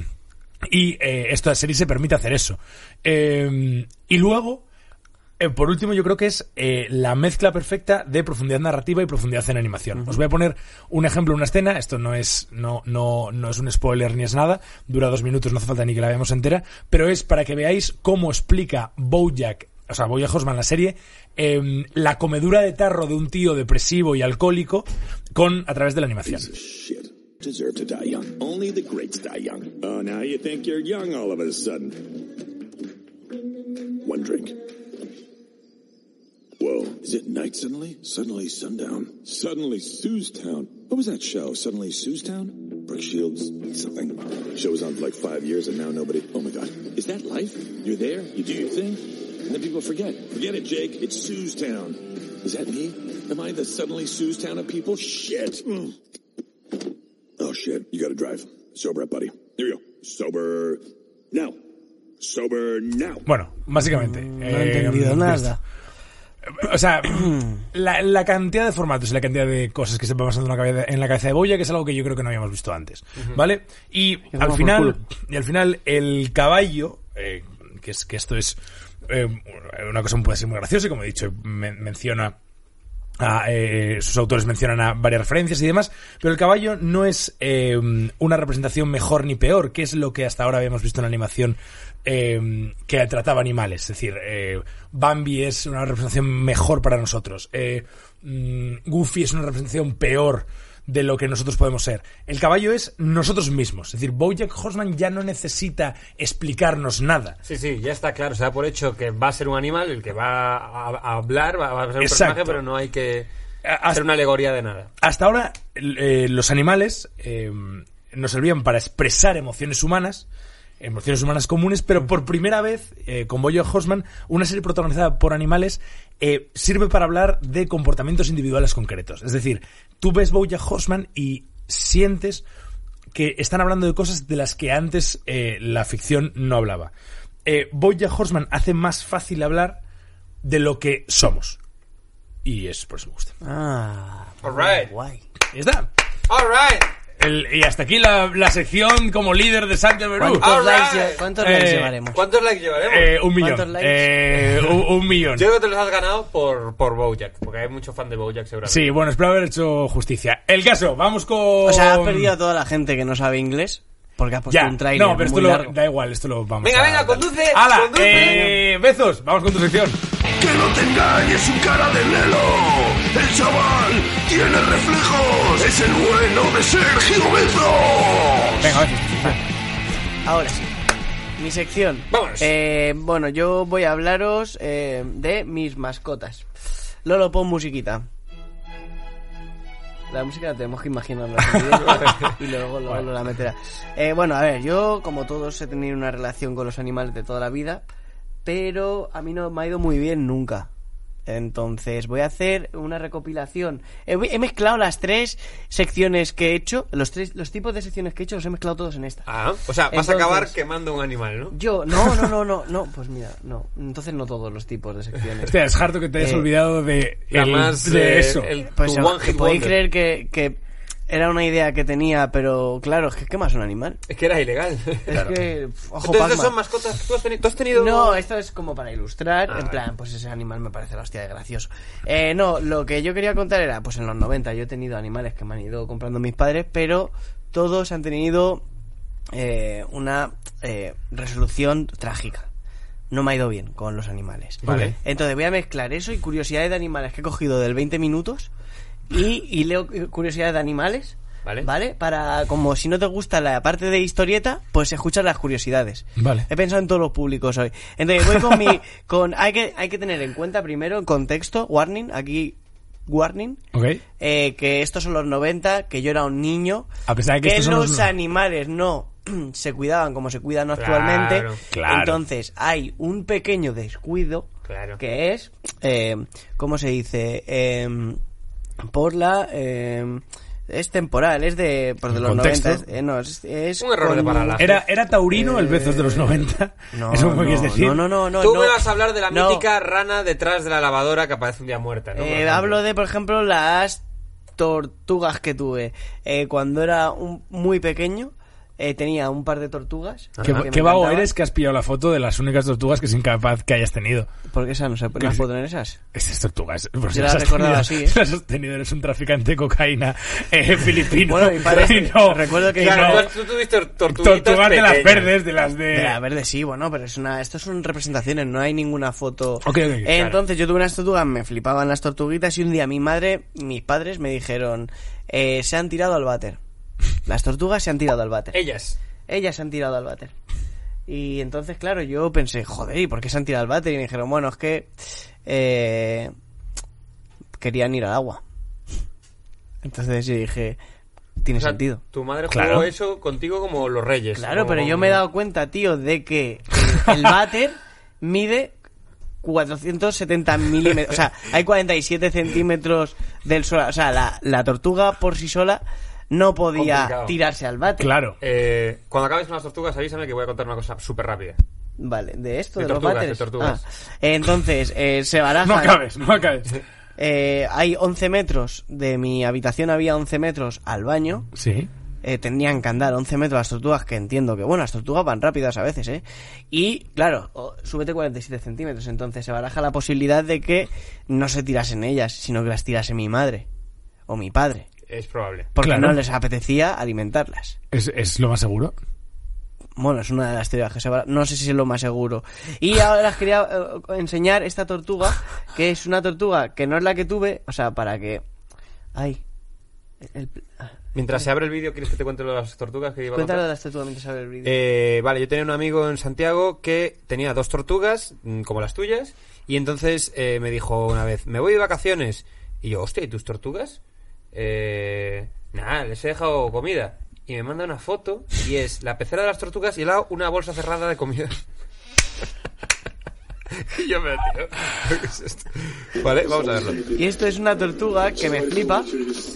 y eh, esta serie se permite hacer eso. Eh, y luego, Eh, por último, yo creo que es eh, la mezcla perfecta de profundidad narrativa y profundidad en animación. Uh-huh. Os voy a poner un ejemplo, una escena. Esto no es no no no es un spoiler ni es nada. Dura dos minutos, no hace falta ni que la veamos entera. Pero es para que veáis cómo explica BoJack, o sea, BoJack Horseman, la serie, eh, la comedura de tarro de un tío depresivo y alcohólico con a través de la animación. Shit. Deserve to die young. Only the greats die young. Oh, now you think you're young all of a sudden. One drink. Whoa. Is it night suddenly? Suddenly sundown. Suddenly Suestown. What was that show? Suddenly Suestown? Brooke Shields? Something. Show was on for like five years and now nobody... Oh my god. Is that life? You're there, you do your thing, and then people forget. Forget it, Jake. It's Suestown. Is that me? Am I the suddenly Suestown of people? Shit. Mm. Oh shit. You gotta drive. Sober up, buddy. Here we go. Sober now. Sober now. Bueno, básicamente. No he entendido eh, nada. O sea, la, la cantidad de formatos y la cantidad de cosas que se van pasando en la cabeza, en la cabeza de BoJack, que es algo que yo creo que no habíamos visto antes, uh-huh. ¿vale? Y al final, y al final el caballo, eh, que es que esto es eh, una cosa puede ser muy graciosa, y como he dicho, men- menciona... A, eh, sus autores mencionan a varias referencias y demás, pero el caballo no es eh, una representación mejor ni peor, que es lo que hasta ahora habíamos visto en la animación eh, que trataba animales. Es decir, eh, Bambi es una representación mejor para nosotros, eh, mm, Goofy es una representación peor de lo que nosotros podemos ser. El caballo es nosotros mismos. Es decir, BoJack Horseman ya no necesita explicarnos nada. Sí, sí, ya está claro. Se da por hecho que va a ser un animal, el que va a, a hablar, va, va a ser un Exacto. personaje, pero no hay que Hasta, hacer una alegoría de nada. Hasta ahora, eh, los animales eh, nos servían para expresar emociones humanas, emociones humanas comunes, pero por primera vez, eh, con BoJack Horseman, una serie protagonizada por animales eh, sirve para hablar de comportamientos individuales concretos. Es decir, tú ves BoJack Horseman y sientes que están hablando de cosas de las que antes eh, la ficción no hablaba. Eh, BoJack Horseman hace más fácil hablar de lo que somos. Y es por eso me gusta. Ah, All right. guay. Y está. All right. El, y hasta aquí la, la sección como líder de Sánchez Berú. ¿Cuántos, All likes, right. lle- cuántos Eh, likes llevaremos? ¿Cuántos likes llevaremos? Eh, un millón. ¿Cuántos likes? Eh, un, un millón. Yo creo que te los has ganado por, por BoJack, porque hay mucho fan de BoJack seguramente. Sí, bueno, espero haber hecho justicia. El caso, vamos con... O sea, has perdido a toda la gente que no sabe inglés porque has puesto Ya, un trailer no, pero esto muy lo, largo. da igual, esto lo vamos Venga, a... venga, conduce, ¡Hala! conduce. Eh, Bezos, vamos con tu sección. Que no te engañes su cara de Lelo. El chaval tiene reflejos. Es el bueno de Sergio Bezos. Venga, Bezos. Ahora sí. Mi sección. Vámonos. Eh, bueno, yo voy a hablaros eh, de mis mascotas. Lolo, pon musiquita. La música la tenemos que imaginarla y luego Lolo la meterá. Eh, bueno, a ver, yo como todos he tenido una relación con los animales de toda la vida, pero a mí no me ha ido muy bien nunca. Entonces voy a hacer una recopilación. He, he mezclado las tres secciones que he hecho, los tres los tipos de secciones que he hecho los he mezclado todos en esta. Ah, o sea, vas Entonces, a acabar quemando un animal, ¿no? Yo, no, no, no, no, no, pues mira, no. Entonces no todos los tipos de secciones. Hostia, es harto que te hayas Eh, olvidado de, La el- más, de eh, eso. el- Pues tu se- one hit podéis wonder. creer que, que era una idea que tenía, pero claro, es que ¿qué más un animal? Es que era ilegal. Es que, pf, ojo, Entonces, Pac-Man. son mascotas que tú has tenido. ¿Tú has tenido...? No, esto es como para ilustrar, Ah, en plan, pues ese animal me parece la hostia de gracioso. Eh, no, lo que yo quería contar era, pues en los noventa yo he tenido animales que me han ido comprando mis padres, pero todos han tenido eh, una eh, resolución trágica. No me ha ido bien con los animales. Vale. Entonces voy a mezclar eso y curiosidades de animales que he cogido del veinte minutos y, y leo curiosidades de animales. Vale. ¿Vale? Para, como si no te gusta la parte de historieta, pues escuchas las curiosidades. Vale. He pensado en todos los públicos hoy. Entonces voy con mi, con, hay que, hay que tener en cuenta primero el contexto, warning, aquí, warning, Ok. eh, que estos son los noventa, que yo era un niño, A pesar de que estos son los los- animales no se cuidaban como se cuidan actualmente. Claro, claro. Entonces hay un pequeño descuido Claro. que es, eh, ¿cómo se dice? Eh, por la... Eh, es temporal, es de, pues de ¿El los contexto? noventa. Es, eh, no, es, es Un error de con- paralaje. Era, era taurino el Bezos de los Eh, noventa. No, Eso me no, quieres decir. no, no, no, no. Tú no. me vas a hablar de la No. mítica rana detrás de la lavadora que aparece un día muerta, ¿no? Por Eh, ejemplo. hablo de, por ejemplo, las tortugas que tuve. Eh, cuando era un, muy pequeño, eh, tenía un par de tortugas. Qué, que me qué vago encantaban. eres que has pillado la foto de las únicas tortugas que es incapaz que hayas tenido. Porque esas no se no las puedo tener esas. Esas tortugas. Por si Yo las las has recordaba tenido- así, ¿eh? las has tenido, eres un traficante de cocaína eh, filipino. Bueno, mi padre- Y no, recuerdo que- y Claro, no, tú, tú tuviste tortuguitas tortugas de las pequeñas. verdes, de las de... De la verde sí, bueno, pero es una, estos son representaciones, no hay ninguna foto. Ok, ok, Eh, claro. Entonces yo tuve unas tortugas, me flipaban las tortuguitas y un día mi madre, mis padres me dijeron, eh, se han tirado al váter. Las tortugas se han tirado al váter. Ellas. Ellas se han tirado al váter. Y entonces, claro, yo pensé, joder, ¿y por qué se han tirado al váter? Y me dijeron, bueno, es que eh, querían ir al agua. Entonces yo dije, tiene O sea, sentido. Tu madre jugó Claro. eso contigo como los reyes. Claro, como- pero yo me he dado cuenta, tío, de que el, el váter mide cuatrocientos setenta milímetros. O sea, hay cuarenta y siete centímetros del suelo. O sea, la, la tortuga por sí sola no podía Complicado. tirarse al váter. Claro. Eh, cuando acabes con las tortugas, avísame que voy a contar una cosa súper rápida. Vale, de esto, De de, tortugas, los váteres. de tortugas. Ah, entonces, eh, se barajan. No acabes, no acabes. Eh, hay once metros, de mi habitación había once metros al baño. Sí. eh, tendrían que andar once metros las tortugas, que entiendo que, bueno, las tortugas van rápidas a veces, ¿eh? Y, claro, oh, súbete cuarenta y siete centímetros, entonces se baraja la posibilidad de que no se tirasen ellas, sino que las tirase mi madre o mi padre. Es probable. Porque Claro. no les apetecía alimentarlas. ¿Es, es lo más seguro? Bueno, es una de las teorías que se va... No sé si es lo más seguro. Y ahora les quería eh, enseñar esta tortuga, que es una tortuga que no es la que tuve, o sea, para que... Ay. El... Mientras se abre el vídeo, ¿quieres que te cuente lo de las tortugas que iba a Cuéntalo de contar? las tortugas mientras abre el vídeo. Eh, vale, yo tenía un amigo en Santiago que tenía dos tortugas, mm, como las tuyas, y entonces eh, me dijo una vez, me voy de vacaciones. Y yo, hostia, ¿y tus tortugas? Eh, nada, les he dejado comida. Y me manda una foto y es la pecera de las tortugas y al lado una bolsa cerrada de comida. Y yo me tío, ¿qué es esto? Vale, vamos a verlo. Y esto es una tortuga que me flipa.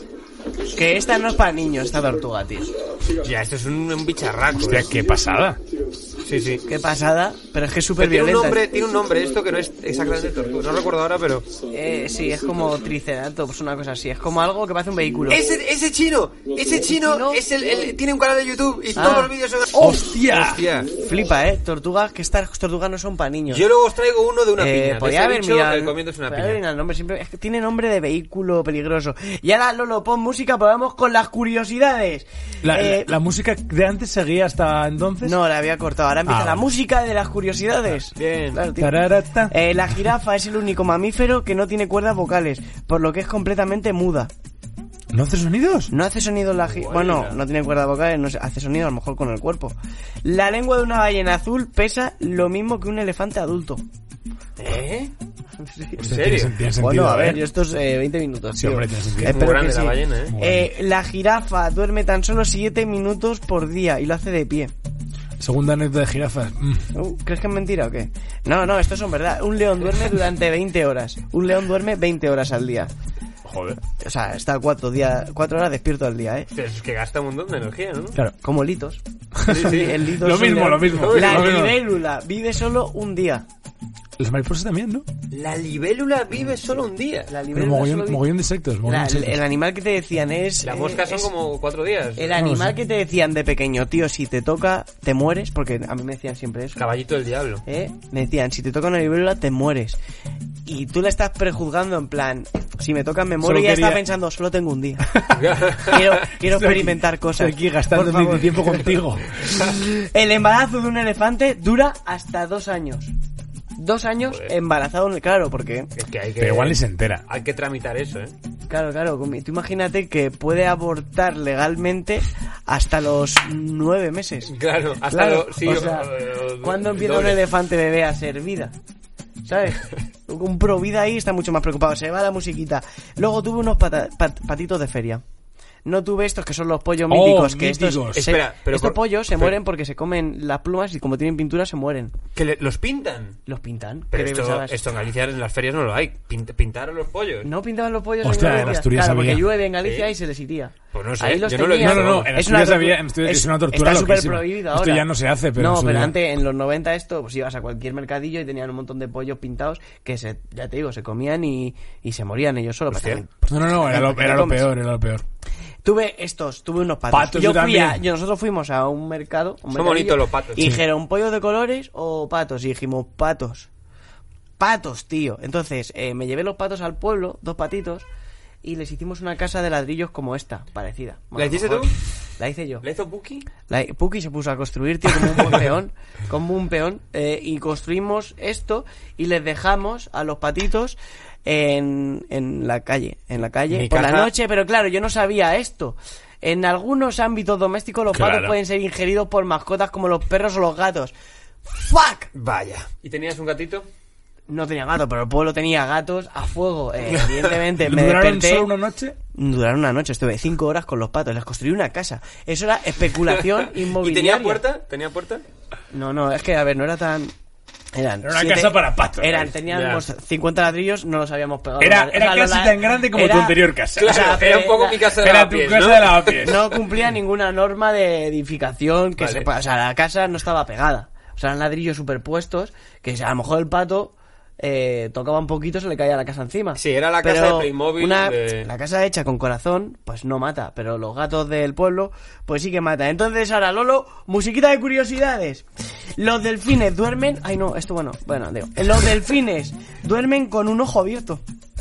Que esta no es para niños, esta tortuga, tío. Ya, esto es un, un bicharraco. Hostia, ¿eh? qué pasada. Sí, sí. Qué pasada, pero es que es súper Pero tiene un violenta. nombre, tiene un nombre esto que no es exactamente tortuga. No recuerdo ahora, pero... Eh, sí, es como triceratops, una cosa así. Es como algo que parece un vehículo. Ese, ese chino, ese chino, chino? es el, el- tiene un canal de YouTube y Ah. todos los vídeos son... ¡Hostia! ¡Hostia! Flipa, eh. Tortugas, que estas tortugas no son para niños. Yo luego os traigo uno de una Eh, piña. De podría ese haber bicho, mirado el comiéndose una podría haber piña. mirado el nombre, siempre, es que tiene nombre de vehículo peligroso. Y ahora, Lolo, pon música, pues vamos con las curiosidades. La, Eh, la- la música de antes seguía hasta entonces. No, la había cortado. Ahora empieza Ah, la vale. música de las curiosidades. Bien. Claro, tío. Tararata. Eh, la jirafa es el único mamífero que no tiene cuerdas vocales, por lo que es completamente muda. ¿No hace sonidos? No hace sonido la jirafa. Bueno, no tiene cuerdas vocales, no se- hace sonido a lo mejor con el cuerpo. La lengua de una ballena azul pesa lo mismo que un elefante adulto. ¿Eh? ¿En Tiene, serio? sen- tiene sentido. Bueno, a ver, ¿eh? yo estos eh, veinte minutos. Sí, tío. hombre, tiene sentido. Muy Espero grande que la sí. ballena, ¿eh? Muy Eh, la jirafa duerme tan solo siete minutos por día y lo hace de pie. Segunda anécdota de jirafas. Mm. Uh, ¿Crees que es mentira o qué? No, no, esto son verdad. Un león duerme durante veinte horas. Un león duerme veinte horas al día. Joder. O sea, está cuatro, días, cuatro horas despierto al día, ¿eh? Pero es que gasta un montón de energía, ¿no? Claro. Como litos. Sí, sí. El lito Lo es un mismo, león. lo mismo. La Lo mismo. libélula vive solo un día. Las mariposas también, ¿no? La libélula vive solo un día. La Pero libélula mogollón, solo vi- mogollón de insectos. Mogollón La- de el, insectos. el animal que te decían es... Las eh, moscas son es- como cuatro días. El No lo animal sé. que te decían de pequeño, tío, si te toca, te mueres, porque a mí me decían siempre eso. Caballito del diablo. ¿Eh? Me decían, si te toca una libélula, te mueres. Y tú le estás prejuzgando en plan, si me toca me muero, Solo y ya quería- está pensando, solo tengo un día. quiero quiero Estoy aquí- experimentar cosas. Estoy aquí gastando Por mi favor. tiempo contigo. El embarazo de un elefante dura hasta dos años. Dos años Joder. embarazado, claro, porque... Es que hay que... Pero igual ni se entera. Hay que tramitar eso, ¿eh? Claro, claro, como- tú imagínate que puede abortar legalmente hasta los nueve meses. Claro, hasta Claro, lo... Sí, o sea, eh, ¿cuándo empieza doble. un elefante bebé a ser vida? ¿Sabes? Un pro vida ahí está mucho más preocupado. Se va la musiquita. Luego tuve unos pata- pat- patitos de feria. No tuve estos que son los pollos Oh, míticos. Que estos, míticos. se- Espera, pero estos por- pollos se pero- mueren porque se comen las plumas y como tienen pintura se mueren. Que le- los pintan. Los pintan. Pero ¿Qué esto, pensabas? esto en Galicia en las ferias no lo hay. Pint- pintaron los pollos. No pintaban los pollos Hostia, en en Galicia. Asturias claro, había. porque llueve en Galicia Sí. y se les iría. Pues no sé, Ahí los yo no lo he tenían. visto. No, no, no, en Es una Asturias tortu- había- en Asturias es una tortura Está súper loquísima. prohibido Esto ahora. ya no se hace, pero en No, su pero día. antes, en los noventa esto, pues ibas a cualquier mercadillo y tenían un montón de pollos pintados que, se, ya te digo, se comían y, y se morían ellos solos. Hostia. Pero también- No, no, no, era lo, ¿Qué era lo comes? peor, era lo peor. Tuve estos, tuve unos patos. Patos, yo yo fui a, también. yo- nosotros fuimos a un mercado. Un Son mercadillo, bonitos los patos, Y sí. dijeron, ¿pollo de colores o patos? Y dijimos, patos. Patos, tío. Entonces, eh, me llevé los patos al pueblo, dos patitos, y les hicimos una casa de ladrillos como esta, parecida. ¿La hiciste mejor. tú? La hice yo. ¿La hizo Puki? La, Puki se puso a construir, tío, como un buen peón, como un peón, eh, y construimos esto y les dejamos a los patitos en, en la calle, en la calle, Mi por la casa- noche, pero claro, yo no sabía esto. En algunos ámbitos domésticos los patos Claro. pueden ser ingeridos por mascotas como los perros o los gatos. ¡Fuck! Vaya. ¿Y tenías un gatito? No tenía gato, pero el pueblo tenía gatos a fuego. Eh, evidentemente, me ¿Duraron desperté. solo una noche? Duraron una noche, estuve cinco horas con los patos, les construí una casa. Eso era especulación ¿Y inmobiliaria. tenía puerta? ¿Tenía puerta? No, no, es que, a ver, no era tan... Eran Era una siete- casa para patos. Eran, Ya. teníamos cincuenta ladrillos, no los habíamos pegado. Era, O era sea, casi los- tan grande como era- tu anterior casa. Claro, O sea, era un poco era- mi casa de Era tu lavapiés, casa ¿no? de lavapiés. No cumplía ninguna norma de edificación que Vale. se... O sea, la casa no estaba pegada. O sea, eran ladrillos superpuestos que a lo mejor el pato eh, tocaba un poquito, se le caía la casa encima. Sí, era la casa Pero de Playmobil. una- de- La casa hecha con corazón, pues no mata, pero los gatos del pueblo, pues sí que mata. Entonces ahora, Lolo, musiquita de curiosidades. Los delfines duermen... Ay, no, esto bueno, bueno, digo. Los delfines duermen con un ojo abierto.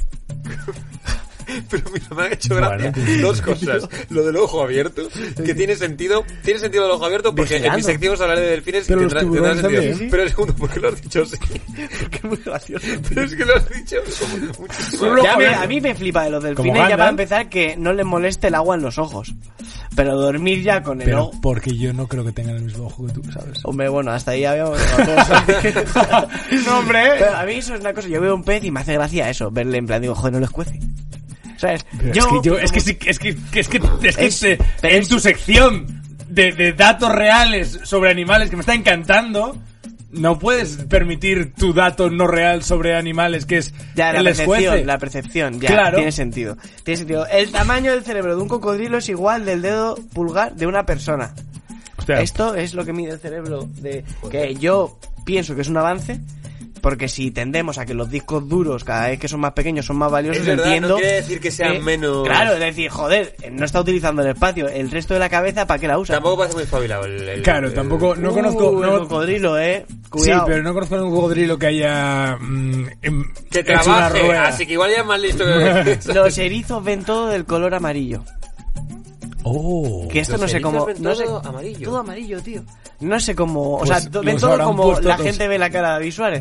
Pero mira, me ha hecho gracia Bueno, dos cosas. Lo del ojo abierto, que tiene sentido. Tiene sentido el ojo abierto porque en mi Vigilando. sección os hablaré de delfines y Pero los tendrá, tendrá tiburones sentido. también. Sí, sí. Pero el segundo, ¿por qué lo has dicho así? Porque es muy gracioso. Pero es que lo has dicho como muchísimo. Solo- Ya me- abierto. a mí me flipa de los Como delfines, ya Gandalf. para empezar, que no les moleste el agua en los ojos. Pero dormir ya con el Pero ojo... porque yo no creo que tengan el mismo ojo que tú, ¿sabes? Hombre, bueno, hasta ahí habíamos llegado todos. No, hombre. Pero a mí eso es una cosa, yo veo un pez y me hace gracia eso, verle en plan, digo, joder, no lo escuece. ¿Sabes? Pero es que yo, es que sí, es que, que es que, es que Es- te- pero en es- tu sección de, de datos reales sobre animales que me está encantando, no puedes permitir tu dato no real sobre animales que es Ya, la el escuece. percepción, la percepción, ya, Claro. tiene sentido. Tiene sentido. El tamaño del cerebro de un cocodrilo es igual del dedo pulgar de una persona. Hostia. Esto es lo que mide el cerebro de que yo pienso que es un avance. Porque si tendemos a que los discos duros cada vez que son más pequeños son más valiosos, Es verdad, entiendo... no quiere decir que sean menos- Claro, es decir, joder, no está utilizando el espacio. El resto de la cabeza, ¿para qué la usa? Tampoco parece muy espabilado el. el- Claro, el- tampoco, no Uh, conozco, el no, cocodrilo, eh. sí, Cuidado. pero no conozco ningún cocodrilo que haya mm, em, Que hecho una trabaje, rueda. así que igual ya es más listo que. Los erizos ven todo del color amarillo. Oh. Que esto Los no sé erizos cómo... ven no sé, todo amarillo. Todo amarillo, tío. No sé cómo... O Pues sea, to- ven los todo habrán como puesto la todos. gente ve la cara de David Suárez.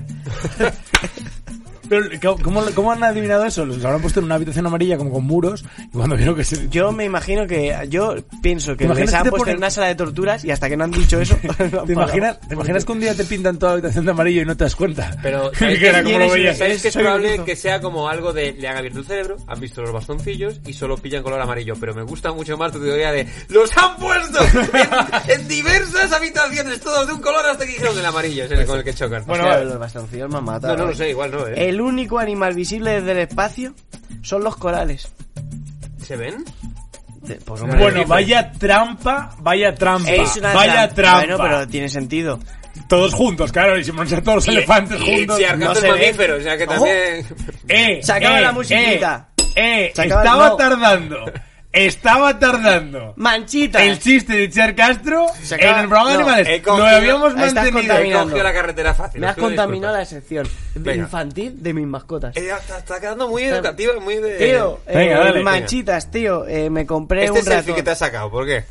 Pero, ¿cómo, ¿cómo han adivinado eso? Los habrán puesto en una habitación amarilla como con muros y cuando vieron que se... Yo me imagino que... Yo pienso que ¿Te imaginas les han que te puesto ponen- en una sala de torturas y hasta que no han dicho eso... ¿Te imaginas, ¿Te imaginas que un día te pintan toda la habitación de amarillo y no te das cuenta? Pero, que ¿sabes era qué? como lo ¿Quién es? veías. ¿Sabes que es Soy probable bonito. que sea como algo de le han abierto el cerebro, han visto los bastoncillos y solo pillan color amarillo? Pero me gusta mucho más tu teoría de ¡los han puesto en, en diversas habitaciones, todos de un color hasta que dijeron el amarillo, es el con el que chocan? Bueno, Hostia, vale. los bastoncillos me han matado. no, no lo eh. sé, igual no, ¿eh? El único animal visible desde el espacio son los corales. ¿Se ven? De- pues, Bueno, hombre, Bueno, dice. vaya trampa, vaya trampa. es una vaya trampa. trampa. Bueno, pero tiene sentido. Todos juntos, claro, y si ponen todos los Y- elefantes y juntos. si Arcano no es se ve. mamífero, o sea que Ojo. también... Eh, Se acaba eh, la musiquita. Eh, eh, Se acaba- estaba no. tardando. Estaba tardando. Manchita. El chiste de Char Castro Se acaba- en el programa de no, animales. he Lo cogido- habíamos Estás mantenido. He contaminando. cogido la carretera fácil. Me has os pido contaminado disculpas. la sección Venga. infantil de mis mascotas. Eh, está, está quedando muy educativa, muy de... Tío, eh, Venga, dale. manchitas, tío, eh, me compré Este un selfie ratón. que te has sacado, ¿por qué?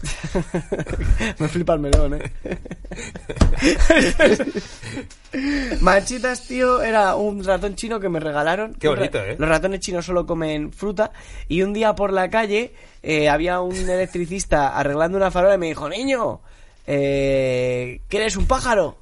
Me flipa el melón, eh. Manchitas, tío, era un ratón chino que me regalaron. Qué bonito, Un ra- ¿eh? Los ratones chinos solo comen fruta. Y un día por la calle eh, había un electricista arreglando una farola y me dijo, niño, eh, ¿quieres un pájaro?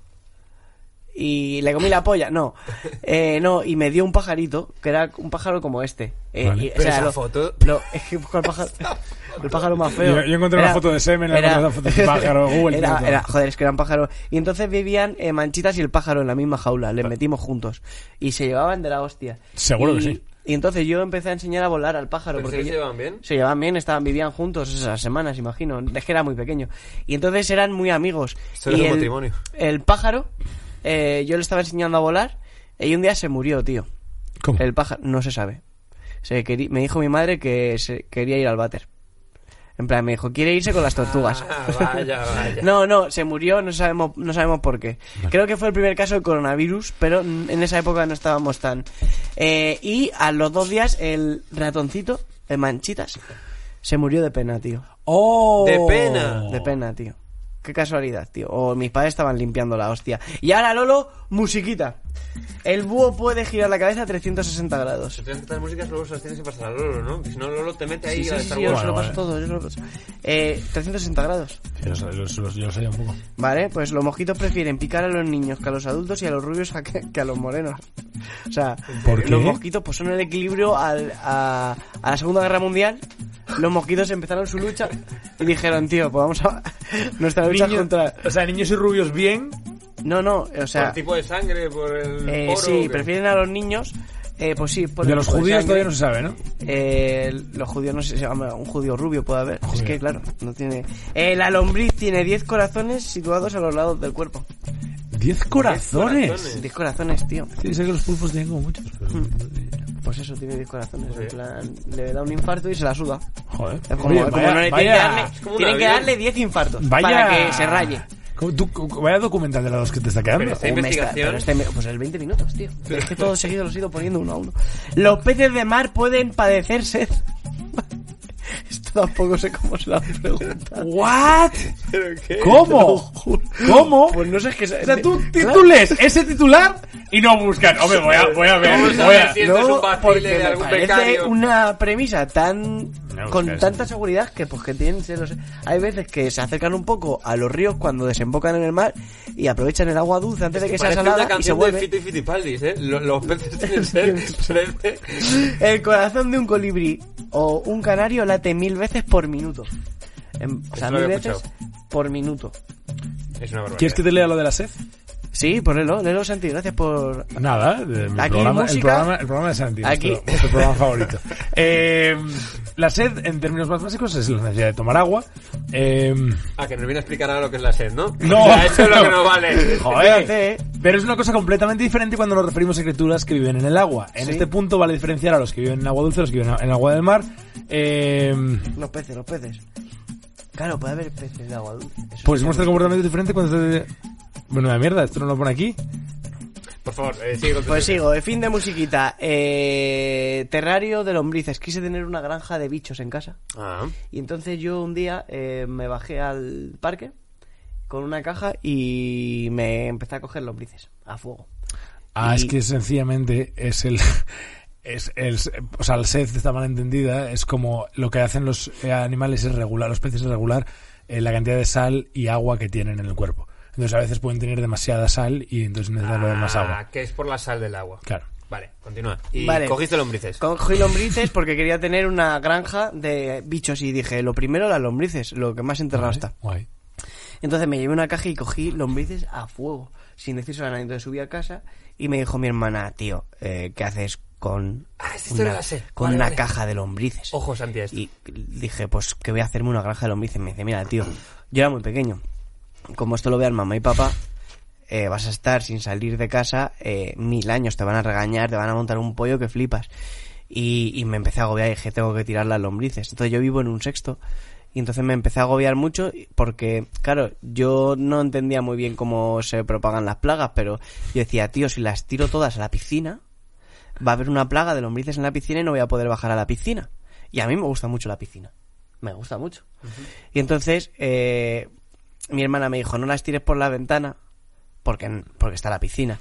Y le comí la polla, no, eh, no, y me dio un pajarito, que era un pájaro como este. Eh, Vale. y, o Pero sea, esa lo- foto- lo- es que busco el pájaro, el pájaro más feo. Yo- yo encontré una foto de semen, le encontré una foto de pájaro, Google, era, todo. era- joder, es que eran pájaros. Y entonces vivían eh, Manchitas y el pájaro en la misma jaula, les metimos juntos. Y se llevaban de la hostia. Seguro Y- que sí. Y entonces yo empecé a enseñar a volar al pájaro. ¿Pero porque se yo- llevan bien? Se llevaban bien, estaban, vivían juntos esas semanas, imagino. Es que era muy pequeño. Y entonces eran muy amigos. Esto y era un el, matrimonio. el pájaro, eh, yo le estaba enseñando a volar eh, y un día se murió, tío. ¿Cómo? El pájaro, no se sabe. Se querí- me dijo mi madre que se quería ir al váter. En plan, me dijo, quiere irse con las tortugas. Ah, vaya, vaya. No, no, se murió, no sabemos, no sabemos por qué. Creo que fue el primer caso de coronavirus, pero en esa época no estábamos tan... Eh, y a los dos días el ratoncito, de Manchitas, se murió de pena, tío. ¡Oh! De pena. De pena, tío. Qué casualidad, tío. O mis padres estaban limpiando la hostia. Y ahora, Lolo, musiquita. El búho puede girar la cabeza a trescientos sesenta grados. Si tienes estas músicas, luego se las tienes que pasar a Lolo, ¿no? Si no, Lolo te mete ahí Sí, a sí, sí, Star sí, yo Wars. se lo Bueno, paso vale. todo, yo se lo paso. Eh, trescientos sesenta grados. Yo lo, sé- lo, lo- yo lo sabía un poco. Vale, pues los mosquitos prefieren picar a los niños que a los adultos y a los rubios a que, que a los morenos. O sea, ¿Por qué? los mosquitos pues son el equilibrio al, a, a la Segunda Guerra Mundial. Los mosquitos empezaron su lucha y dijeron, tío, pues vamos a... Nuestra lucha Niños- contra... O sea, niños y rubios bien. No, no, o Por sea... el tipo de sangre, por el Eh, poro, sí, ¿o qué? prefieren a los niños... Eh, pues sí, por De el los tipo judíos sangre. todavía no se sabe, ¿no? Eh, los judíos no sé, se llama un judío rubio puede haber. Es Joder. que claro, no tiene. Eh, la lombriz tiene diez corazones situados a los lados del cuerpo. Diez corazones. Diez corazones, tío. Sí, sé que los pulpos tienen como muchos, pero... Pues eso, tiene diez corazones. En plan, le da un infarto y se la suda. Joder. Es como, Oye, como vaya- no le vaya- tienen que darle, es como un tienen que avión. darle diez infartos Vaya- para que se raye. ¿Cómo- tú- cómo- vaya documental de la dos que te está quedando. Pero esta Oh, me está- investigación- pero este me- pues el veinte minutos, tío. Es que todo seguido los he ido poniendo uno a uno. Los peces de mar pueden padecer sed. Esto tampoco sé cómo se lo han preguntado. ¿What? ¿Pero qué? ¿Cómo? ¿Cómo? Pues no sé, es que... O sea, tú titules ese titular y no buscan. Hombre, voy a, voy a ver. Vamos a Voy ver a... si esto es No, un vacile porque de me algún parece becario. una premisa tan... No, con es que tanta es- seguridad que pues que tienen... se los- Hay veces que se acercan un poco a los ríos cuando desembocan en el mar y aprovechan el agua dulce antes de que sea Parece salada una y se canción de vuelve. Fito y Fitipaldis, ¿eh? Los, los peces tienen sed. Parece- El corazón de un colibrí o un canario late mil veces por minuto. En- o sea, Eso lo mil había veces escuchado. por minuto. Es una barbaridad. ¿Quieres que te lea lo de la sed? Sí, pues léelo, léelo, Santi, gracias por... Nada, de mi Aquí programa, el música. programa, el programa de Santi, Aquí. nuestro, nuestro programa favorito. Eh, la sed, en términos más básicos, es la necesidad de tomar agua. Eh, Ah, que nos viene a explicar ahora lo que es la sed, ¿no? No. O sea, eso es lo que nos vale. Joder, Espérate, ¿eh? pero es una cosa completamente diferente cuando nos referimos a criaturas que viven en el agua. En Sí. este punto vale diferenciar a los que viven en agua dulce, a los que viven en agua del mar. Eh, Los peces, los peces. Claro, puede haber peces de agua dulce. Eso pues sí. muestra comportamiento diferente cuando se... Bueno, la mierda, esto no lo pone aquí. Por favor, eh, sigue con tu Pues sed. sigo, fin de musiquita. Eh, terrario de lombrices. Quise tener una granja de bichos en casa. Ah, Y entonces yo un día eh, me bajé al parque con una caja y me empecé a coger lombrices a fuego. Ah, Y- es que sencillamente es el... Es el, o sea, el sed está mal entendida, es como lo que hacen los eh, animales es regular, los peces es regular eh, la cantidad de sal y agua que tienen en el cuerpo. Entonces a veces pueden tener demasiada sal y entonces necesitan beber más agua. Ah, que es por la sal del agua. Claro. Vale, continúa. Y Vale. cogiste lombrices. Cogí lombrices porque quería tener una granja de bichos y dije, lo primero las lombrices, lo que más enterrado está. Guay. Entonces me llevé una caja y cogí lombrices a fuego, sin decírselo a nadie. Entonces subí a casa y me dijo mi hermana, tío, eh, ¿qué haces con Ah, esta historia una, la sé. con Vale, una vale. caja de lombrices? Ojo, Santi, a esto. Y dije, pues que voy a hacerme una granja de lombrices. Me dice, mira, tío, yo era muy pequeño. Como esto lo vean mamá y papá, eh, vas a estar sin salir de casa eh, mil años. Te van a regañar, te van a montar un pollo que flipas. Y, y me empecé a agobiar y dije, tengo que tirar las lombrices. Entonces yo vivo en un sexto. Y entonces me empecé a agobiar mucho porque, claro, yo no entendía muy bien cómo se propagan las plagas, pero yo decía, tío, si las tiro todas a la piscina, va a haber una plaga de lombrices en la piscina y no voy a poder bajar a la piscina. Y a mí me gusta mucho la piscina. Me gusta mucho. Uh-huh. Y entonces, eh, mi hermana me dijo, no las tires por la ventana porque, porque está la piscina.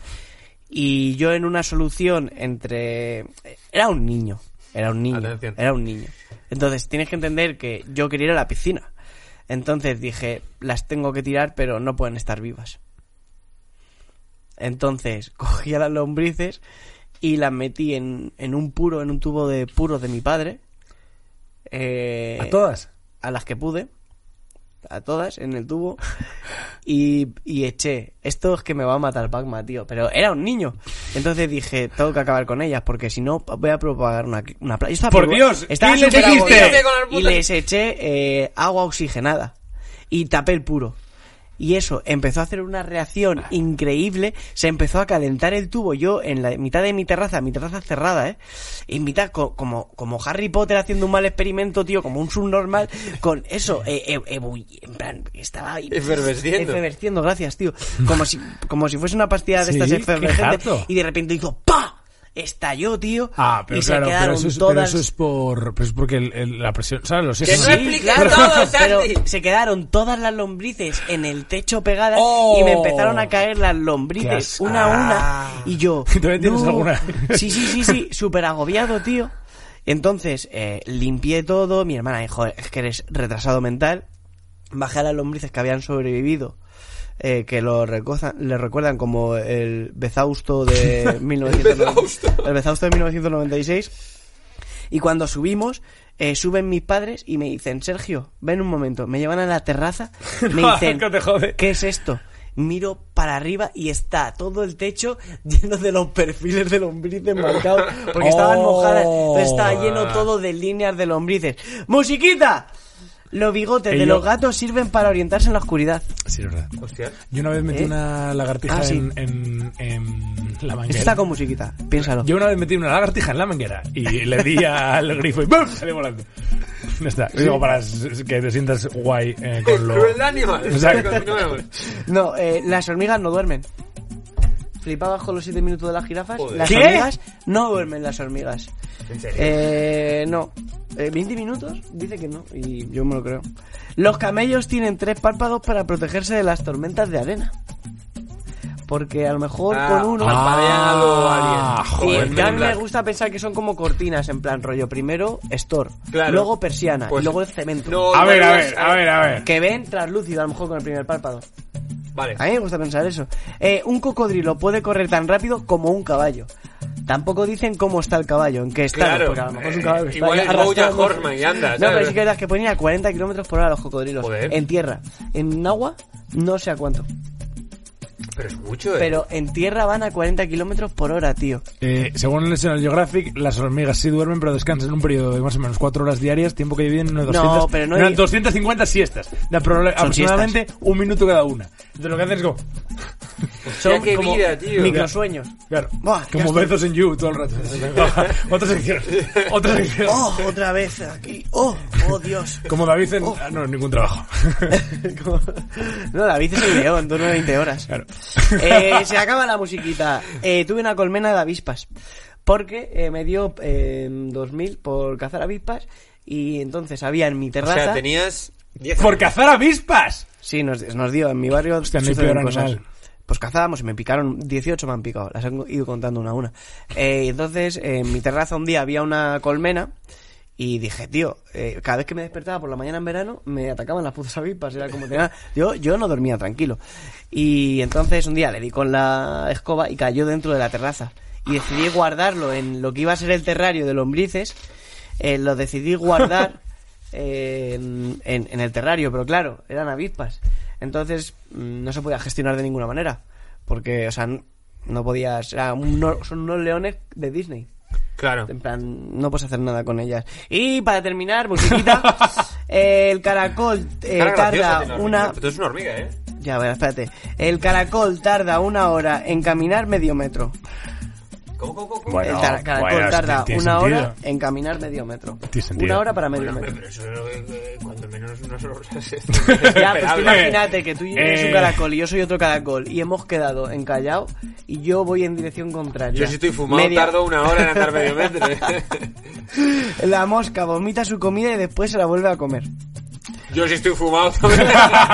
Y yo en una solución entre... Era un niño. Era un niño. Atención. Era un niño. Entonces, tienes que entender que yo quería ir a la piscina. Entonces dije, las tengo que tirar, pero no pueden estar vivas. Entonces, cogí a las lombrices y las metí en, en un puro, en un tubo de puros de mi padre. Eh, ¿A todas? A las que pude. A todas, en el tubo. Y, y eché. Esto es que me va a matar Pacma, tío. Pero era un niño. Entonces dije, tengo que acabar con ellas, porque si no voy a propagar una, una plaga. Yo estaba ¡Por provo- Dios! estaba ¿Qué les súper dijiste? agobiado. Con las Y les eché eh, agua oxigenada. Y tapé el puro. Y eso empezó a hacer una reacción increíble. Se empezó a calentar el tubo. Yo en la mitad de mi terraza, mi terraza cerrada, ¿eh? En mitad, co- como, como Harry Potter haciendo un mal experimento, tío, como un subnormal, con eso, eh, eh, eh, uy, en plan, estaba ahí. Efervesciendo. Efervesciendo, gracias, tío. Como si, como si fuese una pastilla de Sí, estas qué efervescentes. harto. Y de repente hizo ¡pa! Estalló, tío. Ah, pero y claro, se pero quedaron eso, es, pero todas. eso es por... Pero es porque el- el- la presión... ¿Sabes? Los ¡Que sesos- no Sí, expliques claro, todo, pero Santi! se quedaron todas las lombrices en el techo pegadas ¡Oh! y me empezaron a caer las ¡Qué lombrices asco! una a una y yo ¿También tienes no. alguna? Sí, sí, sí, sí, súper agobiado, tío. Entonces eh, limpié todo, mi hermana dijo, es que eres retrasado mental. Bajé a las lombrices que habían sobrevivido, eh, que lo recozan, le recuerdan como el Bezausto de mil novecientos noventa y seis. El Bezausto de mil novecientos noventa y seis. Y cuando subimos, eh, suben mis padres y me dicen, Sergio, ven un momento. Me llevan a la terraza, me dicen, Que te jode. ¿qué es esto? Miro para arriba y está todo el techo lleno de los perfiles de lombrices marcados porque estaban Oh. mojadas. Entonces estaba lleno todo de líneas de lombrices. ¡Musiquita! Los bigotes Y de yo- los gatos sirven para orientarse en la oscuridad. Sí, es verdad. Hostia. Yo una vez metí ¿Eh? una lagartija Ah, sí. en, en, en la manguera. Esto está con musiquita, piénsalo. Yo una vez metí una lagartija en la manguera y le di al grifo y ¡bum! Salió volando. Ya está. Digo, para s- que te sientas guay eh, con lo... Cruel animal. Exacto. Continuemos. No, eh, las hormigas no duermen. ¿Flipabas con los siete minutos de las jirafas? Joder. Las ¿Qué? hormigas no duermen, las hormigas. ¿En serio? Eh, no. Eh, ¿veinte minutos? Dice que no, y yo me lo creo. Los camellos tienen tres párpados para protegerse de las tormentas de arena. Porque a lo mejor Ah, con uno... parpadean a lo Ah, alien. joder, Y Men es in que a mí me Black. gusta pensar que son como cortinas, en plan rollo. Primero, store. Claro. Luego persiana. Pues- y luego el cemento. No, A no, ver, no, a es- ver, a ver, a ver. Que ven translúcido a lo mejor con el primer párpado. Vale. A mí me gusta pensar eso. Eh, un cocodrilo puede correr tan rápido como un caballo. Tampoco dicen cómo está el caballo, en qué estado, Claro. porque a lo mejor es un caballo que Eh, está igual ahí es Bojack arrastrando. Horseman y anda, No, ¿sabes? pero sí que es verdad que ponen a cuarenta kilómetros por hora los cocodrilos. Joder. En tierra. En agua, no sé a cuánto. Pero es mucho, eh. Pero en tierra van a cuarenta kilómetros por hora, tío. Eh, según el National Geographic, las hormigas sí duermen, pero descansan en un periodo de más o menos cuatro horas diarias, tiempo que dividen en unas No, doscientas, pero no unas hay- doscientas cincuenta siestas, de apro- aproximadamente un minuto cada una. Entonces lo que hacen es como... Hostia, qué como vida, tío. microsueños. Claro, Buah, ya como estoy. besos en You todo el rato. Otra sección, otra sección. Oh, otra vez aquí. Oh, oh Dios. Como David en... Oh. ah, no, ningún trabajo. Como- No, David es el león, duerme veinte horas. Claro. Eh, se acaba la musiquita. Eh, tuve una colmena de avispas. Porque eh, me dio eh, dos mil por cazar avispas. Y entonces había en mi O terraza. sea, tenías diez ¡Por cazar avispas! Sí, nos, nos dio en mi barrio. Hostia, no hay suceden peor cosas. animal. Pues cazábamos y me picaron, dieciocho me han picado, las he ido contando una a una. Eh, y entonces, eh, en mi terraza un día había una colmena y dije, tío, eh, cada vez que me despertaba por la mañana en verano, me atacaban las putas avispas, era como tenía... Yo, yo no dormía tranquilo. Y entonces un día le di con la escoba y cayó dentro de la terraza. Y decidí guardarlo en lo que iba a ser el terrario de lombrices, eh, lo decidí guardar eh, en, en, en el terrario, pero claro, eran avispas. Entonces mm, no se podía gestionar de ninguna manera. Porque, o sea, n- no podías... Era un- no- son unos leones de Disney. Claro. En plan, no puedes hacer nada con ellas. Y para terminar, musiquita, eh, el caracol eh, Cara graciosa tarda tiene la una... hormiga. Pero es una hormiga, ¿eh? Ya, a ver, espérate. El caracol tarda una hora en caminar medio metro. ¿Cómo, cómo, cómo? Bueno, el tar- caracol bueno, tarda tiene una sentido. hora en caminar medio metro. Tiene sentido. Una hora para medio Bueno, hombre, metro. pero eso eh, cuando menos unas horas es Ya, pues tú esperable. imagínate que tú eres Eh. un caracol y yo soy otro caracol y hemos quedado en Callao y yo voy en dirección contraria. Yo si estoy fumado Media- tardo una hora en andar medio metro. ¿eh? La mosca vomita su comida y después se la vuelve a comer. Yo si estoy fumado también.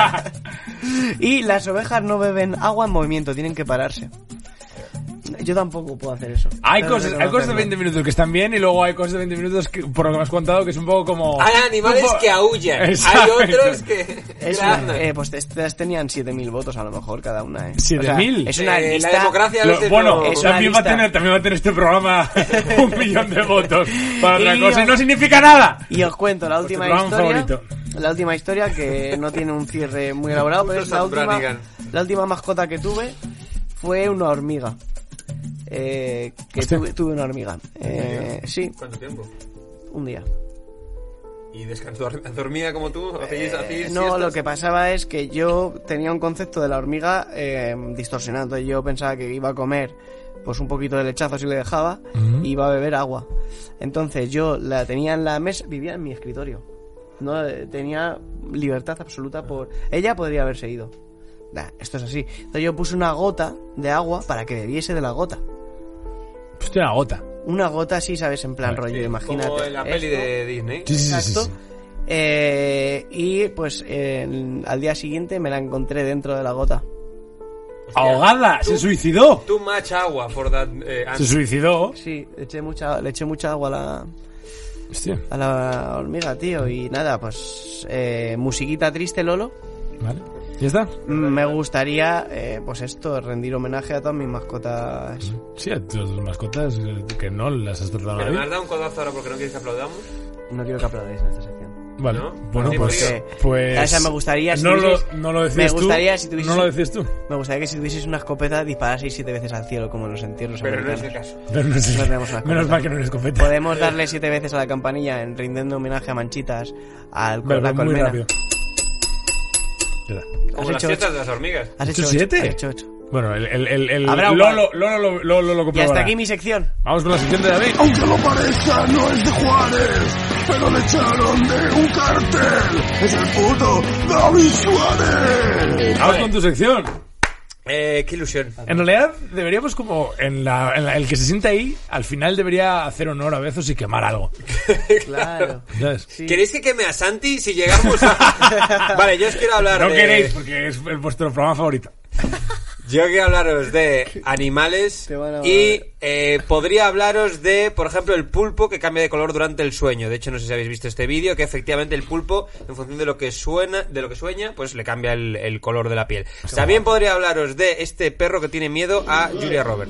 Y las ovejas no beben agua en movimiento, tienen que pararse. Yo tampoco puedo hacer eso. Hay Tengo que cosas, hay cosas de reconocerlo. veinte minutos que están bien y luego hay cosas de veinte minutos que, por lo que me has contado, que es un poco como... Hay animales un po- que aullan. Hay Exacto. otros que... Es graznan. una- eh, pues estas tenían siete mil votos a lo mejor cada una. ¿eh? ¿siete mil? O sea, es una Eh, lista... La democracia a Lo- veces bueno, no... es una también va, a lista. tener, también va a tener este programa un millón de votos para otra Y cosa y os- no significa nada. Y os cuento la última programa historia. favorito. La última historia que no tiene un cierre muy elaborado, pero es la Sam última, Brannigan. la última mascota que tuve fue una hormiga. Eh, que Hostia. tuve, tuve una hormiga. Eh, sí, ¿Cuánto tiempo? un día. ¿Y descansó, dormía como tú? ¿Hacéis, hacéis Eh, no, siestas? lo que pasaba es que yo tenía un concepto de la hormiga eh, distorsionado. Entonces yo pensaba que iba a comer pues un poquito de lechazo si le dejaba y iba a beber agua. Entonces yo la tenía en la mesa, vivía en mi escritorio. No eh, tenía libertad absoluta por... Ella podría haberse ido. Nah, esto es así. Entonces yo puse una gota de agua para que bebiese de la gota. Hostia, una gota. Una gota así, ¿sabes? En plan rollo, imagínate. Como en la peli esto. de Disney. Sí, sí, sí, sí, Exacto. sí. Eh, y pues eh, al día siguiente me la encontré dentro de la gota. Hostia, Ahogada, tú- se suicidó. Too much agua for that... eh, Se suicidó. Sí, le eché mucha, le eché mucha agua a la, Hostia, a la hormiga, tío. Y nada, pues eh, musiquita triste, Lolo. vale. ¿Ya está? Mm, Me gustaría, eh, pues esto, rendir homenaje a todas mis mascotas. Sí, a tus mascotas eh, que no las has tratado Pero me bien. has dado un codazo ahora porque no quieres que aplaudamos. No quiero que aplaudáis en esta sección. Vale. ¿No? Bueno, Sí, pues, porque- pues... O sea, me gustaría si no, lo, tuvieses- no lo decías me tú. gustaría si tuvieses- No lo decías tú. Me gustaría que si tuvieses una escopeta disparaseis siete veces al cielo como en los entierros Pero no es el americanos. caso. Pero no sé. No tenemos una Menos escopeta. mal que no eres escopeta. Podemos darle siete veces a la campanilla en rindiendo homenaje a Manchitas al Vale, la muy colmena. rápido. Ya está. Como Has las hecho fiestas ocho. de las hormigas. Has ¿Hecho hecho siete? ocho. Has hecho ocho. Bueno, el, el, el, el Habrá un Lolo, Lolo, Lolo, Lolo lo Y comprobará. hasta aquí mi sección. Vamos con la sección de David. Aunque lo parezca, no es de Juárez, pero le echaron de un cartel. Es el puto David Suárez. Vamos con tu sección. Eh, qué ilusión. En realidad deberíamos como en la, en la- el que se sienta ahí al final debería hacer honor a Bezos y quemar algo. Claro. ¿Sabes? Sí. ¿Queréis que queme a Santi si llegamos a...? Vale, yo os quiero hablar No de... queréis porque es el- vuestro programa favorito. Yo quiero hablaros de animales Te van a y eh, podría hablaros de, por ejemplo, el pulpo que cambia de color durante el sueño. De hecho, no sé si habéis visto este vídeo, que efectivamente el pulpo, en función de lo que suena, de lo que sueña, pues le cambia el, el color de la piel. También podría hablaros de este perro que tiene miedo a Julia Roberts.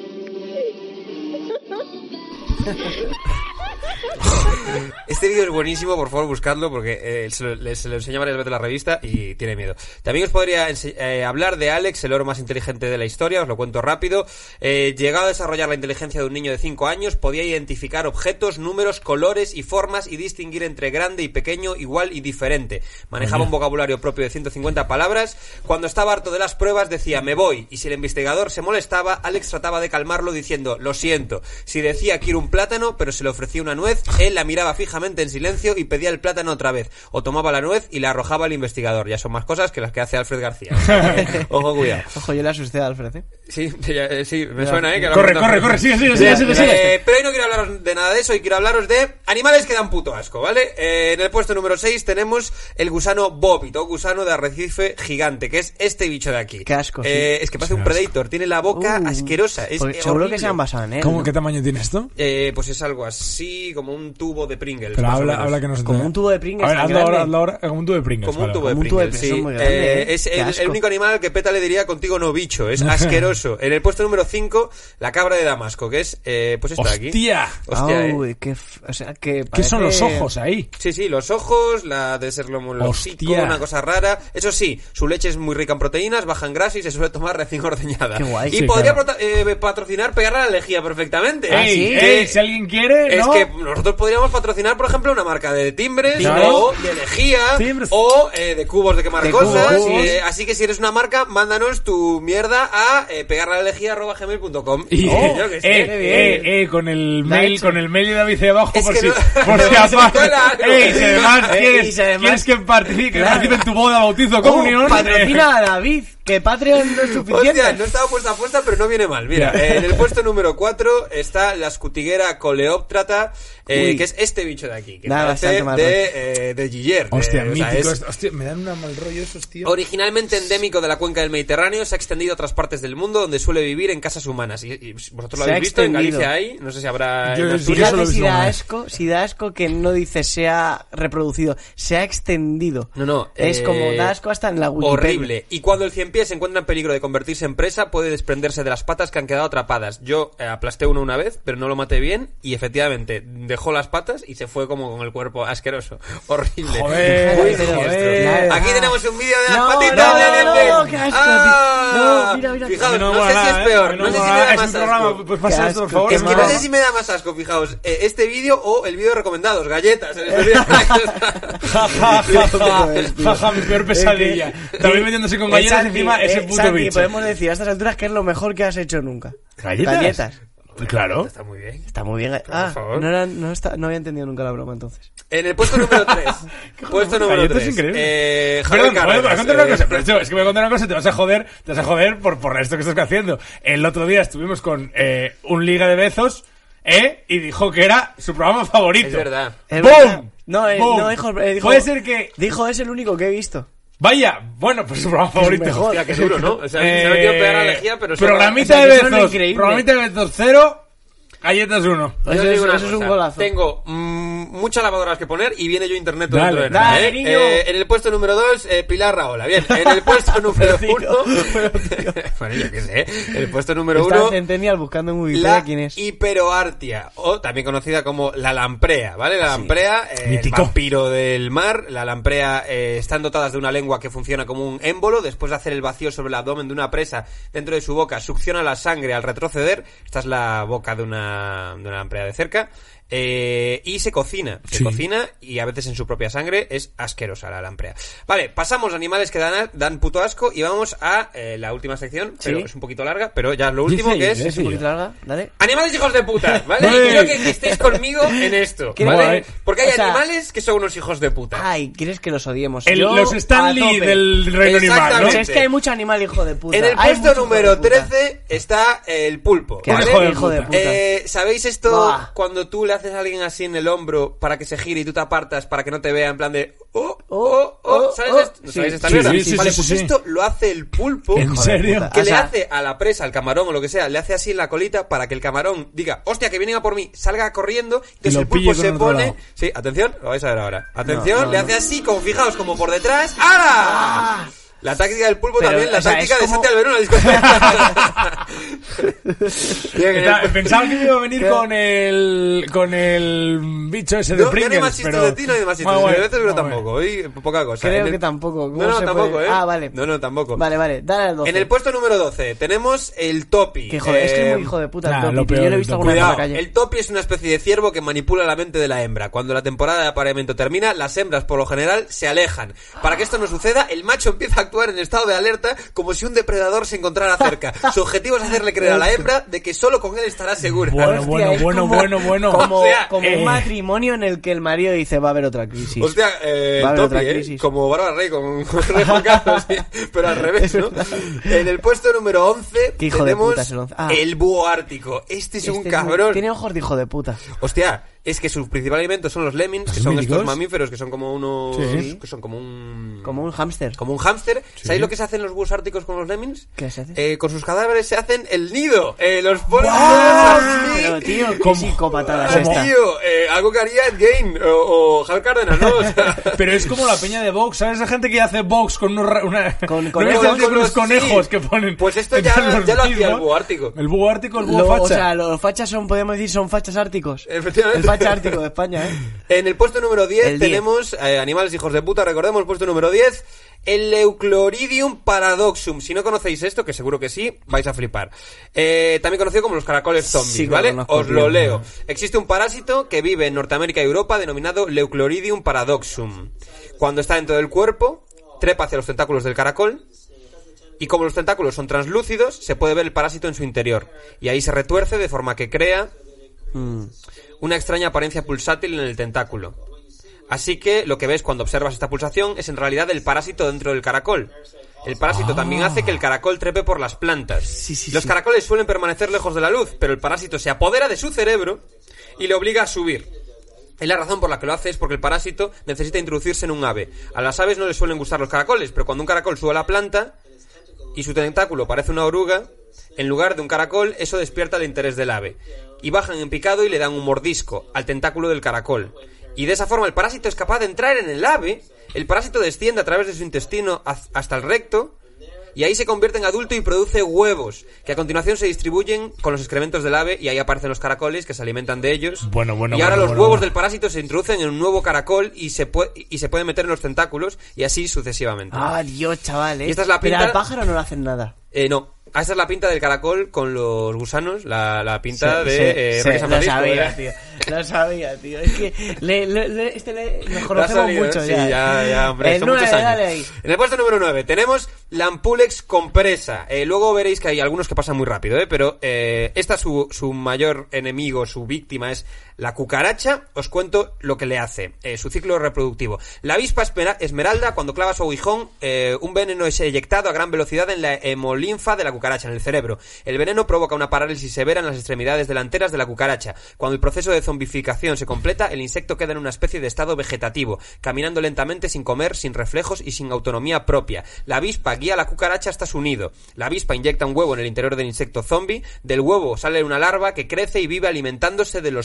Este vídeo es buenísimo, por favor buscadlo porque eh, se, lo, le- se lo enseña varias veces en la revista y tiene miedo. También os podría ense- eh, hablar de Alex, el oro más inteligente de la historia, os lo cuento rápido. Eh, llegado a desarrollar la inteligencia de un niño de cinco años, podía identificar objetos, números, colores y formas y distinguir entre grande y pequeño, igual y diferente. Manejaba un vocabulario propio de ciento cincuenta palabras. Cuando estaba harto de las pruebas decía me voy, y si el investigador se molestaba, Alex trataba de calmarlo diciendo lo siento. Si decía quiero un plátano pero se le ofrecía una nuez, él la miraba fijamente en silencio y pedía el plátano otra vez, o tomaba la nuez y la arrojaba al investigador. Ya son más cosas que las que hace Alfred García. Ojo, cuidado. Ojo, yo le asusté a Alfred, ¿eh? Sí, ya, eh, sí, me suena, ¿eh? Que lo Corre, contamos. corre, corre, sigue, sigue, sigue, sigue, sigue. Eh, pero hoy no quiero hablaros de nada de eso y quiero hablaros de animales que dan puto asco, ¿vale? Eh, en el puesto número seis tenemos el gusano bóbito, gusano de arrecife gigante, que es este bicho de aquí. Qué asco, sí. Eh, es que parece un predator, tiene la boca Uh, asquerosa. Es porque eh, seguro horrible. que se han basado en él. ¿Cómo, ¿no? qué tamaño tiene esto? Eh, pues es algo así, como un tubo de Pringles. Pero más o habla, menos. habla que no se Como entiende. un tubo de Pringles A ver, tan hazlo ahora, grande. hazlo ahora, como un tubo de Pringles. Como un vale, tubo de Como un tubo de Pringles, Pringles, sí. muy grande, Eh, ¿eh? es Qué el, asco. el único animal que Peta le diría contigo no bicho, es asqueroso. En el puesto número cinco, la cabra de Damasco, que es, eh, pues esta de aquí. ¡Hostia! Hostia, eh. Uy, qué, f- o sea, que ¿Qué son los parece- ojos ahí? Sí, sí, los ojos, la de ser lomo el hocico, Hostia. una cosa rara. Eso sí, su leche es muy rica en proteínas, baja en grasa y se suele tomar recién ordeñada. Qué guay. Y Sí, podría claro. prota- eh, patrocinar pegar a la lejía perfectamente. Ah, ¡Ey, ¿sí? ey! Si alguien quiere, Es ¿no? que nosotros podríamos patrocinar, por ejemplo, una marca de timbres, Claro. o de lejía, Timbres. o eh, de cubos de quemar De cosas. cubos. Eh, así que si eres una marca, mándanos tu mierda a eh, pegarlalejía arroba gmail punto com. Y, Oh, eh, yo que eh, sé. qué bien. eh, eh, con el La mail, hecho. con el mail de David ahí abajo Es por que si, no- por si no se aparte. cuela algo. Ey, si además Eh, quieres, y si además- quieres que participe, que Claro. participe en tu boda, bautizo, Oh, comunión. eh, patrocina a David, que Patreon no es suficiente. Hostia, no estaba puesta a puesta, pero no viene mal. Mira, Ya. eh, en el puesto número cuatro está la escutiguera coleóptrata, eh, Uy. que es este bicho de aquí, que Da parece bastante mal de, eh, de Giller. Hostia, eh, o sea, mítico es esto. Hostia, me dan una mal rollo esos, tío. originalmente endémico de la cuenca del Mediterráneo, se ha extendido a otras partes del mundo donde suele vivir en casas humanas. Y, y vosotros lo Se ha habéis visto, en extendido. Galicia hay, no sé si habrá... Yo- en yo Asturias. solo he Fíjate si visto da una vez. asco, si da asco que no dice se ha reproducido, se ha extendido. No, no, Es eh, como da asco hasta en la Wikipedia. horrible. Y cuando el cien pies se encuentra en peligro de convertirse en presa, puede desprenderse de las patas que han quedado atrapadas. Yo eh, aplasté uno una vez, pero no lo maté bien, y efectivamente dejó las patas y se fue como con el cuerpo asqueroso. Horrible. Joder, Muy pero- siniestro. Ah. Aquí tenemos un vídeo de las No, patitas no, de no, Nete. no, qué asco, Ah, tío. No, mira, mira. Fijaos, no, mola sé si nada, es ¿eh? peor, No no sé si mola me nada, da es más un programa, asco. pues pasa Qué esto, por asco, favor. tío. Es que no sé si me da más asco, fijaos, eh, este vídeo o el vídeo de recomendados, galletas. En este vídeo. Ja, ja, ja, ja, ja, ja, mi peor pesadilla. También metiéndose con galletas Santi, encima ese eh, puto Santi, bicho. podemos decir a estas alturas que es lo mejor que has hecho nunca. ¿Galletas? Galletas. Pues claro. Está muy bien. Está muy bien. Ah, favor. no, era, no, está, no había entendido nunca la broma entonces. En el puesto número tres. Puesto número Galletas tres. increíble. Eh, Javier Perdón, joder, voy a Cárdenas, contar una eh, cosa. Pero tío, es que voy a contar una cosa y te vas a joder, te vas a joder por, por esto que estás haciendo. El otro día estuvimos con eh, un liga de Bezos, ¿eh? Y dijo que era su programa favorito. Es verdad. Es ¡Boom! verdad. No, eh, ¡Boom! no dijo, eh, dijo- Puede ser que... Dijo, es el único que he visto. Vaya, bueno, pues su programa favorito. mejor. Hostia, qué duro, ¿no? O sea, Eh, se ha metido pegar a la lejía, pero... solo- Programita o sea, que de son Bezos, increíbles. programita de Bezos cero, galletas uno. Yo os Eso digo es- una eso es un cosa, golazo. Tengo mm, muchas lavadoras que poner y viene yo internet Dale, dentro de dale, nada, ¿eh? niño. Eh, en el puesto número dos, eh, Pilar Raola. Bien, en el puesto número uno... bueno, yo qué sé, ¿eh? En el puesto número Está uno... Centennial buscando en Wikipedia La quién es. hiperoartia, o también conocida como la lamprea, ¿vale? La lamprea, eh, el Mítico. vampiro del mar. La lamprea eh, están dotadas de una lengua que funciona como un émbolo. Después de hacer el vacío sobre el abdomen de una presa dentro de su boca, succiona la sangre al retroceder. Esta es la boca de una, de una lamprea de cerca. Eh, y se cocina, se Sí. cocina y a veces en su propia sangre. Es asquerosa la lamprea. Vale, pasamos a animales que dan, dan puto asco y vamos a eh, la última sección, pero Sí. es un poquito larga, pero ya es lo último, Dice que ahí, es... ¿eh? ¿Es un poquito larga? Dale. Animales hijos de puta, ¿vale? Vale. Y quiero que, que estéis conmigo en esto, Quiero- ¿vale? Porque hay o sea- animales que son unos hijos de puta. Ay, ¿quieres que los odiemos? El- Yo, los a Stanley tope. del Reino Animal, ¿no? Exactamente. Es que hay mucho animal hijo de puta. En el Hay puesto mucho hijo número de puta. trece está el pulpo, Qué ¿vale? hijo de, hijo de puta. Eh, ¿Sabéis esto Buah. cuando tú le haces a alguien así en el hombro para que se gire y tú te apartas para que no te vea en plan de... Oh, oh, oh, oh, ¿sabes oh. esto? ¿No Sí. sabéis esta Sí, mierda? sí, sí, Vale, sí, pues sí. esto lo hace el pulpo. ¿En Hijo de serio? puta. Que O le sea- hace a la presa, al camarón o lo que sea, le hace así en la colita para que el camarón diga, hostia, que vienen a por mí, salga corriendo, entonces lo el pulpo pille con se el otro pone... lado. Sí, atención, lo vais a ver ahora. Atención, No, no, le no. hace así, como fijaos, como por detrás. ¡Hala! La táctica del pulpo Pero, también, la o sea, táctica es de como- Santi Alberón, la discoteca. Bien, en Está- el- Pensaba que me iba a venir ¿Qué? con el con el bicho ese de No, ya no hay Pringles, más chistes pero... de ti, no hay más chistes. Ah, De bueno, veces creo ah, tampoco, hoy poca cosa. Creo En el- que tampoco. ¿Cómo No, no, se tampoco, puede? ¿eh? Ah, vale. No, no, tampoco. Vale, vale, dale al doce. En el puesto número doce tenemos el topi. Que joder, es que es Eh, muy hijo de puta nah, el Topi, lo tío. peor Yo lo he del visto Topi. alguna vez en la Cuidado, calle. el topi es una especie de ciervo que manipula la mente de la hembra. Cuando la temporada de apareamiento termina, las hembras por lo general se alejan. Para que esto no suceda, el macho empieza a actuar en estado de alerta como si un depredador se encontrara cerca. Su objetivo es hacerle creer a la hembra de que solo con él estará segura. Bueno, Hostia, bueno, es bueno, como- bueno, bueno. Como, O sea, como eh. un matrimonio en el que el marido dice va a haber otra crisis. Hostia, eh, Va a haber topi, otra ¿eh? crisis. Como Bárbara Rey con, con Rey Juan Carlos, sí, pero al revés, ¿no? En el puesto número once Qué hijo de tenemos puta es el once. Ah. el búho ártico. Este es un Este cabrón. Tiene ojos de hijo de puta. Hostia, es que su principal alimento son los lemmings, que ¿Son son míticos? estos mamíferos que son como unos... Sí. que son como un... Como un hámster. como un hámster. ¿Sabéis lo que se hacen los búhos árticos con los lemmings? ¿Qué se hace? Eh, con sus cadáveres se hacen el nido. Eh, los ponen... ¡Ah! así. Pero tío, qué ¿Cómo? psicópata es Ah, esta. tío, eh, algo que haría Ed Gein o, o Javier Cárdenas, ¿no? O sea, Pero es como la peña de Vox, ¿sabes? Esa gente que hace Vox con unos... ra- Una... Con ¿No conejos, viste el tío con con los- unos conejos sí. que ponen... Pues esto en ya- los ya lo hacía el mismos? búho ártico. El búho ártico, el búho Lo- facha. o sea, los fachas son, podemos decir, son fachas árticos. Efectivamente. El facha ártico de España, ¿eh? En el puesto número diez El diez. tenemos eh, animales hijos de puta, recordemos, el puesto número diez, el Euchloridium paradoxum. Si no conocéis esto, que seguro que sí, vais a flipar. Eh, también conocido como los caracoles zombies, Sí que lo ¿vale? conozco, Os tío. lo leo. Existe un parásito que vive en Norteamérica y Europa denominado Euchloridium paradoxum. Cuando está dentro del cuerpo, trepa hacia los tentáculos del caracol. Y como los tentáculos son translúcidos, se puede ver el parásito en su interior. Y ahí se retuerce de forma que crea Mm. una extraña apariencia pulsátil en el tentáculo. Así que lo que ves cuando observas esta pulsación es en realidad el parásito dentro del caracol. El parásito también hace que el caracol trepe por las plantas. Sí, sí, Los sí. caracoles suelen permanecer lejos de la luz, pero el parásito se apodera de su cerebro y le obliga a subir. Y la razón por la que lo hace es porque el parásito necesita introducirse en un ave. A las aves no les suelen gustar los caracoles, pero cuando un caracol sube a la planta y su tentáculo parece una oruga, en lugar de un caracol, eso despierta el interés del ave. Y bajan en picado y le dan un mordisco al tentáculo del caracol. Y de esa forma el parásito es capaz de entrar en el ave, el parásito desciende a través de su intestino haz- hasta el recto, y ahí se convierte en adulto y produce huevos, que a continuación se distribuyen con los excrementos del ave, y ahí aparecen los caracoles que se alimentan de ellos. Bueno, bueno, y ahora bueno, los bueno, huevos bueno. del parásito se introducen en un nuevo caracol y se, pue- y se pueden meter en los tentáculos, y así sucesivamente. Ah, Dios, chaval, ¿eh? Y esta es la Pero pinta- al pájaro no le hacen nada. Eh, no. Ah, esa es la pinta del caracol con los gusanos, la, la pinta Sí, de sí, eh, sí, Roque San lo Francisco, sabía, ¿eh? tío. Lo sabía, tío. Es que le, le- le- este le, nos Lo ha conocemos salido, mucho ¿eh? ya. Sí, ya, ya, hombre, El son nueve, muchos años. dale ahí. En el puesto número nueve tenemos la Ampulex compresa. Eh, luego veréis que hay algunos que pasan muy rápido, ¿eh? Pero eh, esta su, su mayor enemigo, su víctima es la cucaracha. Os cuento lo que le hace, eh, su ciclo reproductivo. La avispa esmera- esmeralda, cuando clava su aguijón, eh, un veneno es eyectado a gran velocidad en la hemolinfa de la cucaracha, en el cerebro. El veneno provoca una parálisis severa en las extremidades delanteras de la cucaracha. Cuando el proceso de zombificación se completa, el insecto queda en una especie de estado vegetativo, caminando lentamente sin comer, sin reflejos y sin autonomía propia. La avispa guía a la cucaracha hasta su nido. La avispa inyecta un huevo en el interior del insecto zombie. Del huevo sale una larva que crece y vive alimentándose de los órganos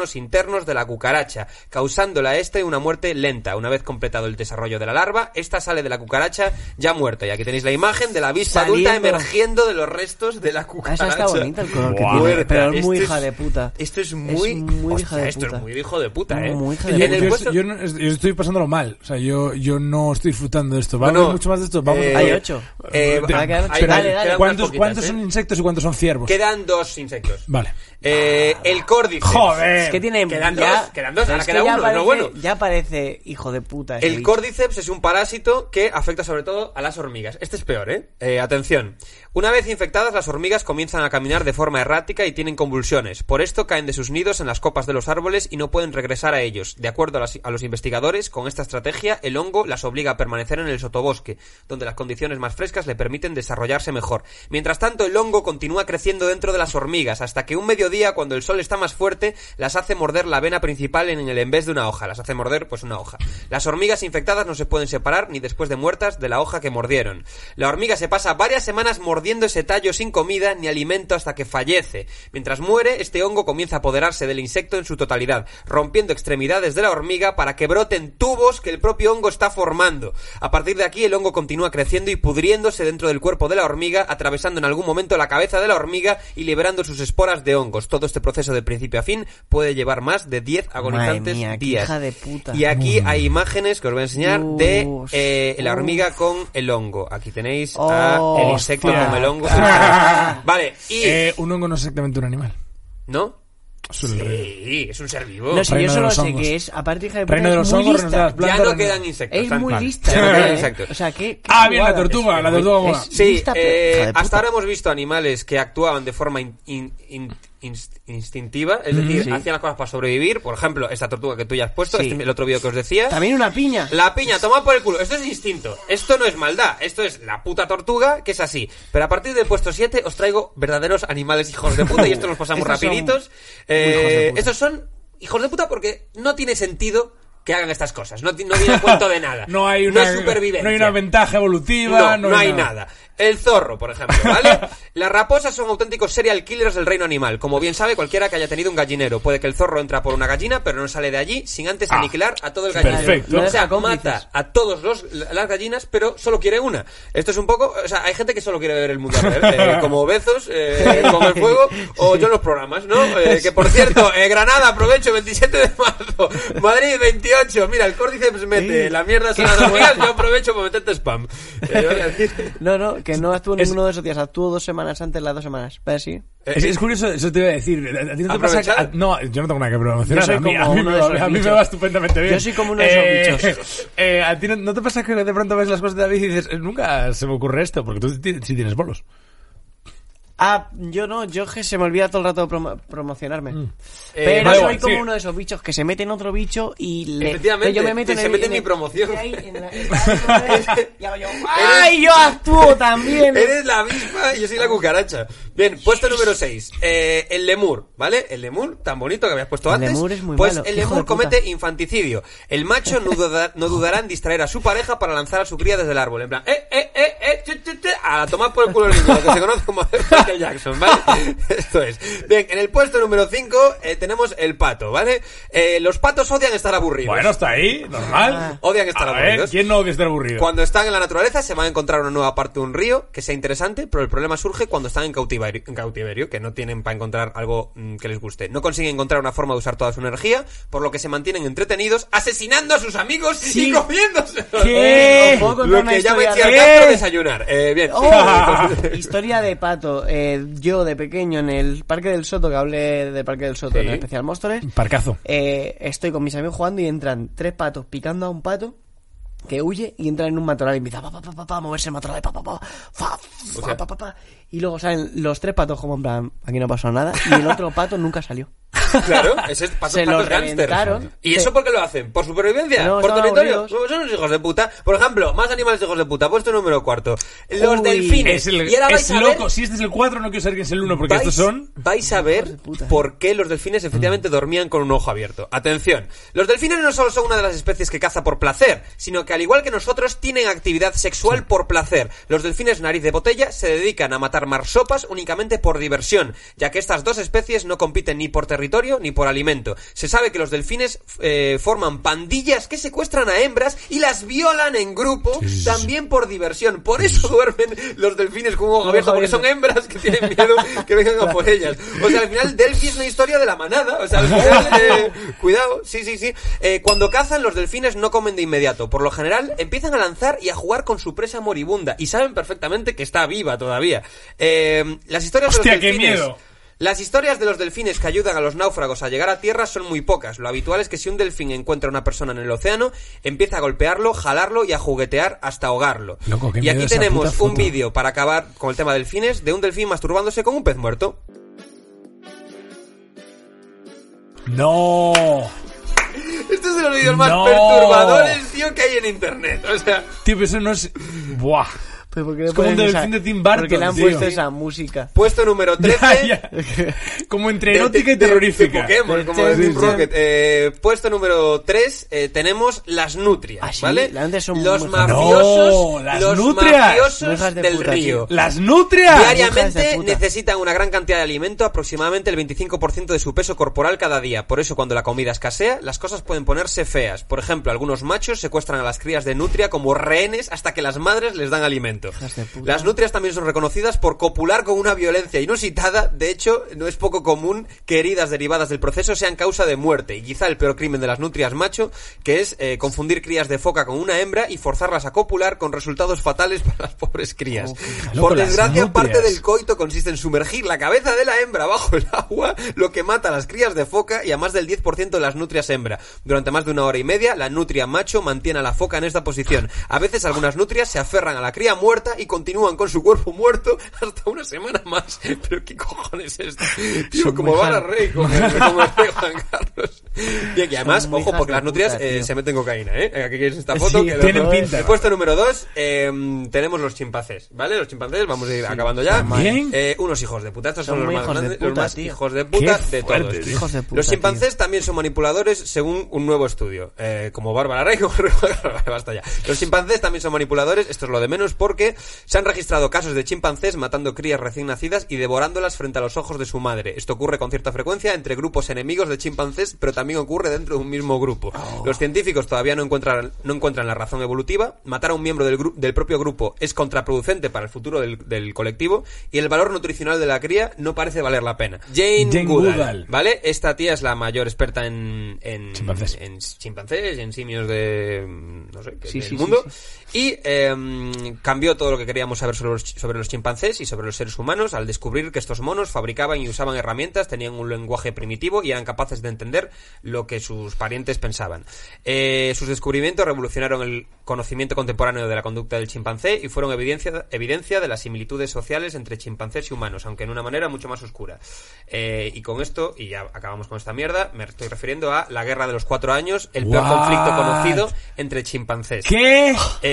órganos internos de la cucaracha, causándole a este una muerte lenta. Una vez completado el desarrollo de la larva, esta sale de la cucaracha ya muerta. Y aquí tenéis la imagen de la avispa Saliendo. adulta emergiendo de los restos de la Ah, cucaracha. esa está bonita el color que Wow. tiene, pero es muy Esto hija de puta. Esto es muy... Es muy Hostia, hija de esto puta. es muy de hijo de puta, ¿eh? Muy hija Yo, de En el yo- puesto- yo no- yo estoy pasándolo mal. O sea, yo, yo no estoy disfrutando de esto. Vamos No, a no. ver mucho más de esto. Vamos Eh, a Hay ocho. Eh, Te- ah, quedar ocho. hay- Dale, hay- dale. quedan unas ¿Cuántos, poquitas, ¿Cuántos ¿eh? son insectos y cuántos son ciervos? Quedan dos insectos. Vale. Eh, el córdice. Joder. Es que tiene Quedan ya, dos, quedan dos, pero ahora es que queda ya uno, parece, no bueno. Ya parece hijo de puta ese El bicho. Cordyceps es un parásito que afecta sobre todo a las hormigas. Este es peor, ¿eh? Eh, Atención. Una vez infectadas, las hormigas comienzan a caminar de forma errática y tienen convulsiones. Por esto caen de sus nidos en las copas de los árboles y no pueden regresar a ellos. De acuerdo a, las- a los investigadores, con esta estrategia, el hongo las obliga a permanecer en el sotobosque, donde las condiciones más frescas le permiten desarrollarse mejor. Mientras tanto, el hongo continúa creciendo dentro de las hormigas, hasta que un mediodía, cuando el sol está más fuerte, las hace morder la vena principal en el en vez de una hoja. Las hace morder, pues, una hoja. Las hormigas infectadas no se pueden separar, ni después de muertas, de la hoja que mordieron. La hormiga se pasa varias semanas mordiendo ese tallo sin comida ni alimento hasta que fallece. Mientras muere, este hongo comienza a apoderarse del insecto en su totalidad, rompiendo extremidades de la hormiga para que broten tubos que el propio hongo está formando. A partir de aquí, el hongo continúa creciendo y pudriéndose dentro del cuerpo de la hormiga, atravesando en algún momento la cabeza de la hormiga y liberando sus esporas de hongos. Todo este proceso de principio a fin puede llevar más de diez agonizantes Madre mía, qué días. hija de puta. Y aquí hay imágenes que os voy a enseñar de Uf, eh, la uf. hormiga con el hongo. Aquí tenéis Oh, a el insecto hostia. con el hongo. Vale, y... Eh, un hongo no es exactamente un animal. ¿No? Es un rey. Sí, es un ser vivo. No sé, Reino yo de solo los sé hongos. que es, aparte hija de puta, Reino de es los muy hongos, reino de las lista. Ya plantas, no reino- quedan insectos. Es Fran. muy Vale. lista. Ya no quedan ¿eh? insectos. O sea, qué, qué Ah, bien, la jugada. tortuga, Es la muy- tortuga. es Sí, lista, pero- eh, hija de puta. hasta ahora hemos visto animales que actuaban de forma in- in- in- inst- instintiva, es decir, Sí. hacían las cosas para sobrevivir. Por ejemplo, esta tortuga que tú ya has puesto, Sí. este- el otro vídeo que os decía. También una piña. La piña, toma por el culo. Esto es instinto. Esto no es maldad. Esto es la puta tortuga, que es así. Pero a partir del puesto siete os traigo verdaderos animales hijos de puta y esto los pasamos Estos son rapiditos. muy hijos de Eh, puta. estos son hijos de puta porque no tiene sentido que hagan estas cosas. No, ti- no viene a cuento de nada. No hay No una, es supervivencia. no hay una ventaja evolutiva. No, no, hay nada. El zorro, por ejemplo, ¿vale? Las raposas son auténticos serial killers del reino animal. Como bien sabe cualquiera que haya tenido un gallinero. Puede que el zorro entra por una gallina, pero no sale de allí sin antes aniquilar a todo el gallinero. perfecto. O sea, No deja cómplices. mata a todos los, las gallinas, pero solo quiere una. Esto es un poco... O sea, hay gente que solo quiere ver el mundo arder, eh, como Bezos, eh, con el fuego, o yo en los programas, ¿no? Eh, que, por cierto, eh, Granada, aprovecho, veintisiete de marzo. Madrid, veintiocho. Mira, el Cordyceps mete la mierda a las hormigas, yo aprovecho para meterte spam. Eh, voy a decir... No, no, que no actuó Es- ninguno de esos días. Actuó dos semanas antes, las dos semanas. Pero sí. Es, es curioso, eso te iba a decir. ¿A ti no te pasa que- Aprovechar. a- no, yo no tengo nada que promocionar. Yo soy a mí, como a mí uno me de va, esos a mí me bichos. va estupendamente bien. Yo soy como uno de esos bichos. eh, ¿A ti no, no te pasa que de pronto ves las cosas de David y dices, "Eh, nunca se me ocurre esto? Porque tú sí sí tienes bolos. Ah, yo no, yo que se me olvida todo el rato promo- promocionarme. Eh, Pero vale, soy igual, como sí. uno de esos bichos que se mete en otro bicho y le... Efectivamente, que yo me meto que en se el, mete en mi el- promoción. ahí, en la- y hago yo, ¡ay, yo actúo también! Eres la avispa y yo soy la cucaracha. Bien, puesto número seis. Eh, el lemur, ¿vale? El lemur, tan bonito que habías puesto El antes. lemur es muy pues malo, el hijo lemur de puta. comete infanticidio. El macho no, duda- no dudará en distraer a su pareja para lanzar a su cría desde el árbol. En plan, eh, eh, eh, eh, chu, chu, chu, a tomar por el culo el niño, lo que se conoce como Michael Jackson, ¿vale? Esto es. Bien, en el puesto número cinco eh, tenemos el pato, ¿vale? Eh, los patos odian estar aburridos. Bueno, está ahí, normal. Odian estar a aburridos. ver, ¿quién no odia estar aburrido? Cuando están en la naturaleza se van a encontrar una nueva parte de un río que sea interesante, pero el problema surge cuando están en cautiverio, en cautiverio que no tienen para encontrar algo mm, que les guste. No consiguen encontrar una forma de usar toda su energía, por lo que se mantienen entretenidos, asesinando a sus amigos Sí. y comiéndose. ¿Qué? ¿Os puedo contar Lo una que llama historia Itziar de- Castro ¿Qué? desayunar. Eh, bien. Oh, historia de pato. Eh, yo de pequeño en el Parque del Soto, que hablé del Parque del Soto Sí. en el especial Móstoles, Parcazo. eh, estoy con mis amigos jugando y entran tres patos picando a un pato que huye y entran en un matorral y empieza pa, pa, pa, pa, pa, a moverse el matorral, pa, pa, pa, fa, fa, sea- pa, pa, pa. Y luego salen los tres patos como en plan, aquí no pasó nada, y el otro pato nunca salió. Claro, ese es pato, Se patos lo gángsters. reventaron. ¿Y Se- eso por qué lo hacen? ¿Por supervivencia? No, ¿Por estaban territorio? aburridos. No, son unos hijos de puta. Por ejemplo, más animales de hijos de puta. Puesto número cuarto. Los Uy, delfines. Es, el, y ahora vais es a ver- loco. Si este es el cuatro, no quiero saber quién es el uno, porque estos son... vais a ver Hijos de puta. por qué los delfines efectivamente dormían con un ojo abierto. Atención, los delfines no solo son una de las especies que caza por placer, sino que al igual que nosotros tienen actividad sexual por placer. Los delfines nariz de botella se dedican a matar marsopas únicamente por diversión, ya que estas dos especies no compiten ni por territorio territorio ni por alimento. Se sabe que los delfines eh, forman pandillas que secuestran a hembras y las violan en grupo, sí, también por diversión. Por eso duermen los delfines con un ojo abierto, porque son hembras que tienen miedo que vengan a por ellas. O sea, al final Delphi es una historia de la manada. O sea, al final, eh, cuidado, sí, sí, sí. Eh, cuando cazan, los delfines no comen de inmediato. Por lo general, empiezan a lanzar y a jugar con su presa moribunda. Y saben perfectamente que está viva todavía. Eh, las historias ¡Hostia, de los delfines... qué miedo! Las historias de los delfines que ayudan a los náufragos a llegar a tierra son muy pocas. Lo habitual es que si un delfín encuentra a una persona en el océano, empieza a golpearlo, jalarlo y a juguetear hasta ahogarlo. Loco, qué y aquí miedo esa tenemos puta un foto. vídeo para acabar con el tema delfines de un delfín masturbándose con un pez muerto. ¡No! Este es de los vídeos más No. perturbadores, tío, que hay en internet. O sea... Tío, pero eso no es... ¡Buah! Pero ¿por qué le Es como un ponen esa- delfín de Tim Burton, ¿Por qué le han tío? puesto esa música? Puesto número trece... Ya, ya. Como entre de- erótica de- y terrorífica. de Pokémon, De como de Team Team Rocket. Eh, puesto número tres, eh, tenemos las nutrias, ¿Ah, sí? ¿vale? Las nutrias son los muy mafiosos, No, las los nutrias. mafiosos Hijas de del puta, río. tío. ¡Las nutrias! Hijas de Diariamente puta. necesitan una gran cantidad de alimento, aproximadamente el veinticinco por ciento de su peso corporal cada día. Por eso, cuando la comida escasea, las cosas pueden ponerse feas. Por ejemplo, algunos machos secuestran a las crías de nutria como rehenes hasta que las madres les dan alimento. Hijas de puta. Las nutrias también son reconocidas por copular con una violencia inusitada. De hecho, no es poco común que heridas derivadas del proceso sean causa de muerte. Y quizá el peor crimen de las nutrias macho, que es eh, confundir crías de foca con una hembra y forzarlas a copular con resultados fatales para las pobres crías. Oh, loco, por las desgracia, nutrias. parte del coito consiste en sumergir la cabeza de la hembra bajo el agua, lo que mata a las crías de foca y a más del diez por ciento de las nutrias hembra. Durante más de una hora y media, la nutria macho mantiene a la foca en esta posición. A veces algunas nutrias se aferran a la cría muerta y continúan con su cuerpo muerto hasta una semana más. Pero ¿qué cojones es esto? Tío, Son como muy va la jan- rey, como, como el rey Juan Carlos. Bien, y además, Son muy ojo, hijas porque de las nutrias puta, eh, tío. se meten cocaína, ¿eh? Aquí quieres esta foto. Sí, que tienen lo- pinta. El puesto número dos, eh, tenemos los chimpancés, ¿vale? Los chimpancés, vamos a ir acabando ya. También. Eh, unos hijos de puta. Estos son, Son los muy más hijos de grandes, los puta, más tío. hijos de puta Qué de fuerte, todos. tío. Hijos de puta, Los tío. chimpancés también son manipuladores según un nuevo estudio. Eh, como Bárbara Rey, como basta ya. Los chimpancés también son manipuladores, esto es lo de menos, porque se han registrado casos de chimpancés matando crías recién nacidas y devorándolas frente a los ojos de su madre. Esto ocurre con cierta frecuencia entre grupos enemigos de chimpancés, pero también ocurre dentro de un mismo grupo. Oh. Los científicos todavía no encuentran, no encuentran la razón evolutiva. Matar a un miembro del, gru- del propio grupo es contraproducente para el futuro del, del colectivo y el valor nutricional de la cría no parece valer la pena. Jane, Jane Goodall, Goodall. ¿vale? Esta tía es la mayor experta en, en Chimpancés. en chimpancés, en simios de no sé, que- Sí, del sí, mundo sí, y eh, cambió todo lo que queríamos saber sobre los, sobre los chimpancés y sobre los seres humanos al descubrir que estos monos fabricaban y usaban herramientas, tenían un lenguaje primitivo y eran capaces de entender lo que sus parientes pensaban. Eh, sus descubrimientos revolucionaron el conocimiento contemporáneo de la conducta del chimpancé y fueron evidencia, evidencia de las similitudes sociales entre chimpancés y humanos, aunque en una manera mucho más oscura. Eh, y con esto, y ya acabamos con esta mierda, me estoy refiriendo a la Guerra de los Cuatro Años, el peor What? conflicto conocido entre chimpancés. ¿Qué?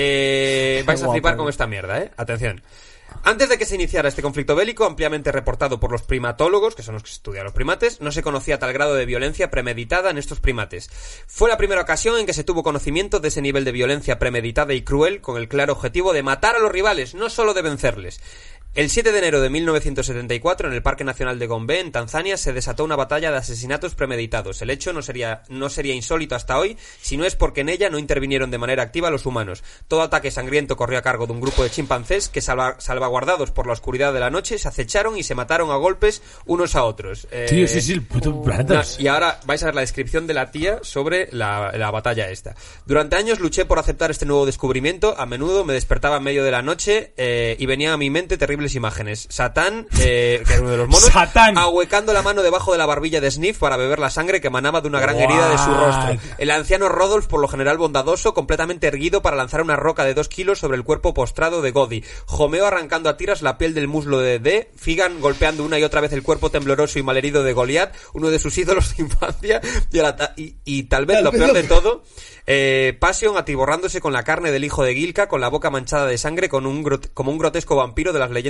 Eh, vais a Guapo, flipar eh. con esta mierda, ¿eh? Atención. Antes de que se iniciara este conflicto bélico, ampliamente reportado por los primatólogos, que son los que estudian los primates, no se conocía tal grado de violencia premeditada en estos primates. Fue la primera ocasión en que se tuvo conocimiento de ese nivel de violencia premeditada y cruel con el claro objetivo de matar a los rivales, no solo de vencerles. El siete de enero de mil novecientos setenta y cuatro, en el Parque Nacional de Gombe, en Tanzania, se desató una batalla de asesinatos premeditados. El hecho no sería, no sería insólito hasta hoy, si no es porque en ella no intervinieron de manera activa los humanos. Todo ataque sangriento corrió a cargo de un grupo de chimpancés que, salva, salvaguardados por la oscuridad de la noche, se acecharon y se mataron a golpes unos a otros. Eh, Tío, sí, sí, el puto planeta. no, y ahora vais a ver la descripción de la tía sobre la, la batalla esta. Durante años luché por aceptar este nuevo descubrimiento. A menudo me despertaba en medio de la noche eh, y venían a mi mente terribles imágenes. Satán, eh, que era uno de los monos, Satán. ahuecando la mano debajo de la barbilla de Sniff para beber la sangre que emanaba de una gran herida de su What? rostro. El anciano Rodolph, por lo general bondadoso, completamente erguido para lanzar una roca de dos kilos sobre el cuerpo postrado de Godi. Homeo arrancando a tiras la piel del muslo de D. Figan golpeando una y otra vez el cuerpo tembloroso y malherido de Goliat, uno de sus ídolos de infancia. Y, a la y, y tal vez lo peor de todo, eh, Passion atiborrándose con la carne del hijo de Gilka, con la boca manchada de sangre, con un grot como un grotesco vampiro de las leyendas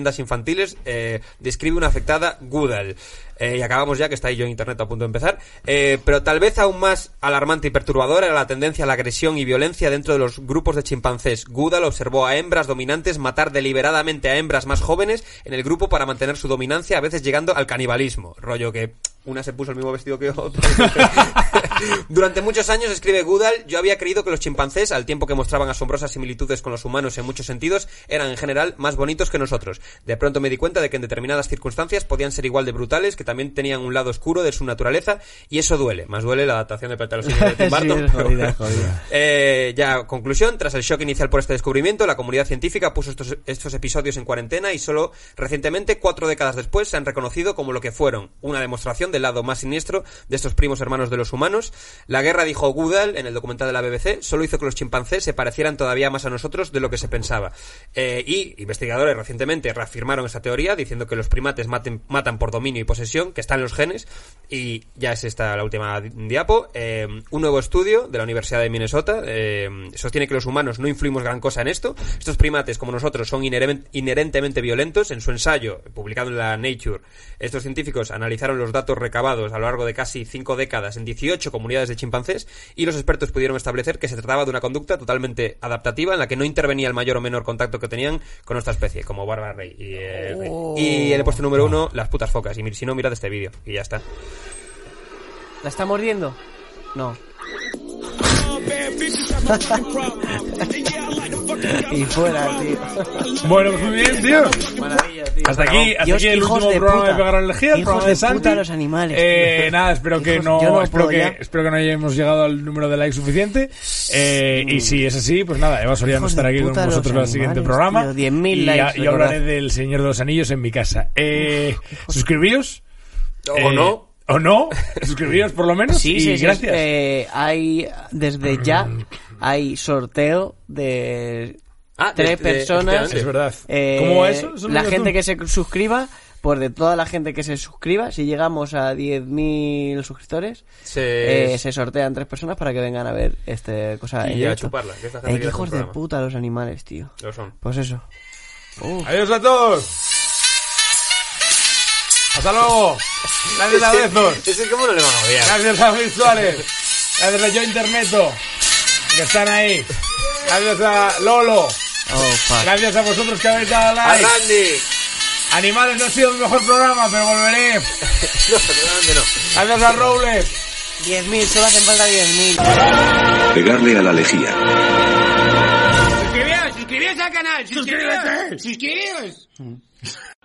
leyendas infantiles, eh, describe una afectada Goodall. Eh, y acabamos ya, que está ahí yo en internet a punto de empezar. Eh, pero tal vez aún más alarmante y perturbadora era la tendencia a la agresión y violencia dentro de los grupos de chimpancés. Goodall observó a hembras dominantes matar deliberadamente a hembras más jóvenes en el grupo para mantener su dominancia, a veces llegando al canibalismo. Rollo que una se puso el mismo vestido que otra. Durante muchos años, escribe Goodall, yo había creído que los chimpancés, al tiempo que mostraban asombrosas similitudes con los humanos en muchos sentidos, eran en general más bonitos que nosotros. De pronto me di cuenta de que en determinadas circunstancias podían ser igual de brutales, que también tenían un lado oscuro de su naturaleza, y eso duele. Más duele la adaptación de Planeta de los Simios de Tim Burton. Sí, jodida, jodida. Eh, ya, conclusión, tras el shock inicial por este descubrimiento, la comunidad científica puso estos, estos episodios en cuarentena y solo recientemente, cuatro décadas después, se han reconocido como lo que fueron, una demostración del lado más siniestro de estos primos hermanos de los humanos. La guerra, dijo Goodall en el documental de la B B C, solo hizo que los chimpancés se parecieran todavía más a nosotros de lo que se pensaba. Eh, y investigadores recientemente reafirmaron esa teoría, diciendo que los primates maten, matan por dominio y posesión, que está en los genes. Y ya es esta la última diapo. Eh, un nuevo estudio de la Universidad de Minnesota eh, sostiene que los humanos no influimos gran cosa en esto. Estos primates, como nosotros, son inherent, inherentemente violentos. En su ensayo, publicado en la Nature, estos científicos analizaron los datos recabados a lo largo de casi cinco décadas en dieciocho comunidades de chimpancés, y los expertos pudieron establecer que se trataba de una conducta totalmente adaptativa en la que no intervenía el mayor o menor contacto que tenían con nuestra especie, como Bárbara Rey. Y, eh, Oh. y en el puesto número uno, las putas focas. Y si no, mirad este vídeo y ya está. ¿La está mordiendo? No. Y fuera, tío. Bueno, pues muy bien, tío. Maravilla, tío. Hasta aquí, hasta Dios, aquí el hijos último de programa puta. de Pegar a la Energía, el Hijos programa de de Santi. puta los animales, Eh, tío. nada, espero que Hijos- no, yo no espero puedo que, ya. espero que no hayamos llegado al número de likes suficiente. Eh, y si es así, pues nada, Eva Soriano Hijos de estará aquí con puta los vosotros en el siguiente animales, programa. tío, diez mil y, likes, y yo hablaré recordad. del Señor de los Anillos en mi casa. Eh, suscribíos. O Eh, no. O no, suscribíos por lo menos. Sí, y sí, sí. gracias. Eh, hay, desde ya, hay sorteo de Ah, tres de- de- personas. Es verdad. Eh, ¿Cómo va eso? ¿Eso lo la dices gente tú? que se suscriba, pues de toda la gente que se suscriba, si llegamos a diez mil suscriptores, Se- eh, se sortean tres personas para que vengan a ver este cosa. Y en a directo. chuparla, que esta gente Eh, quiere qué hacer hijos un de programa. puta los animales, tío. Lo son. Pues eso. Uf. Adiós a todos. Hasta luego. Gracias a Bezos. Ese cómo no le van a odiar. Gracias a Luis Suárez. Gracias a Yo Interneto, que están ahí. Gracias a Lolo. Oh, fuck. Gracias a vosotros que habéis dado ¡A like. Randy! Animales no ha sido mi mejor programa, pero volveré. No, seguramente no. Gracias a Robles. diez mil, solo hacen falta diez mil. Pegarle a la lejía. Suscribíos, suscribíos al canal, suscribíos, suscribíos.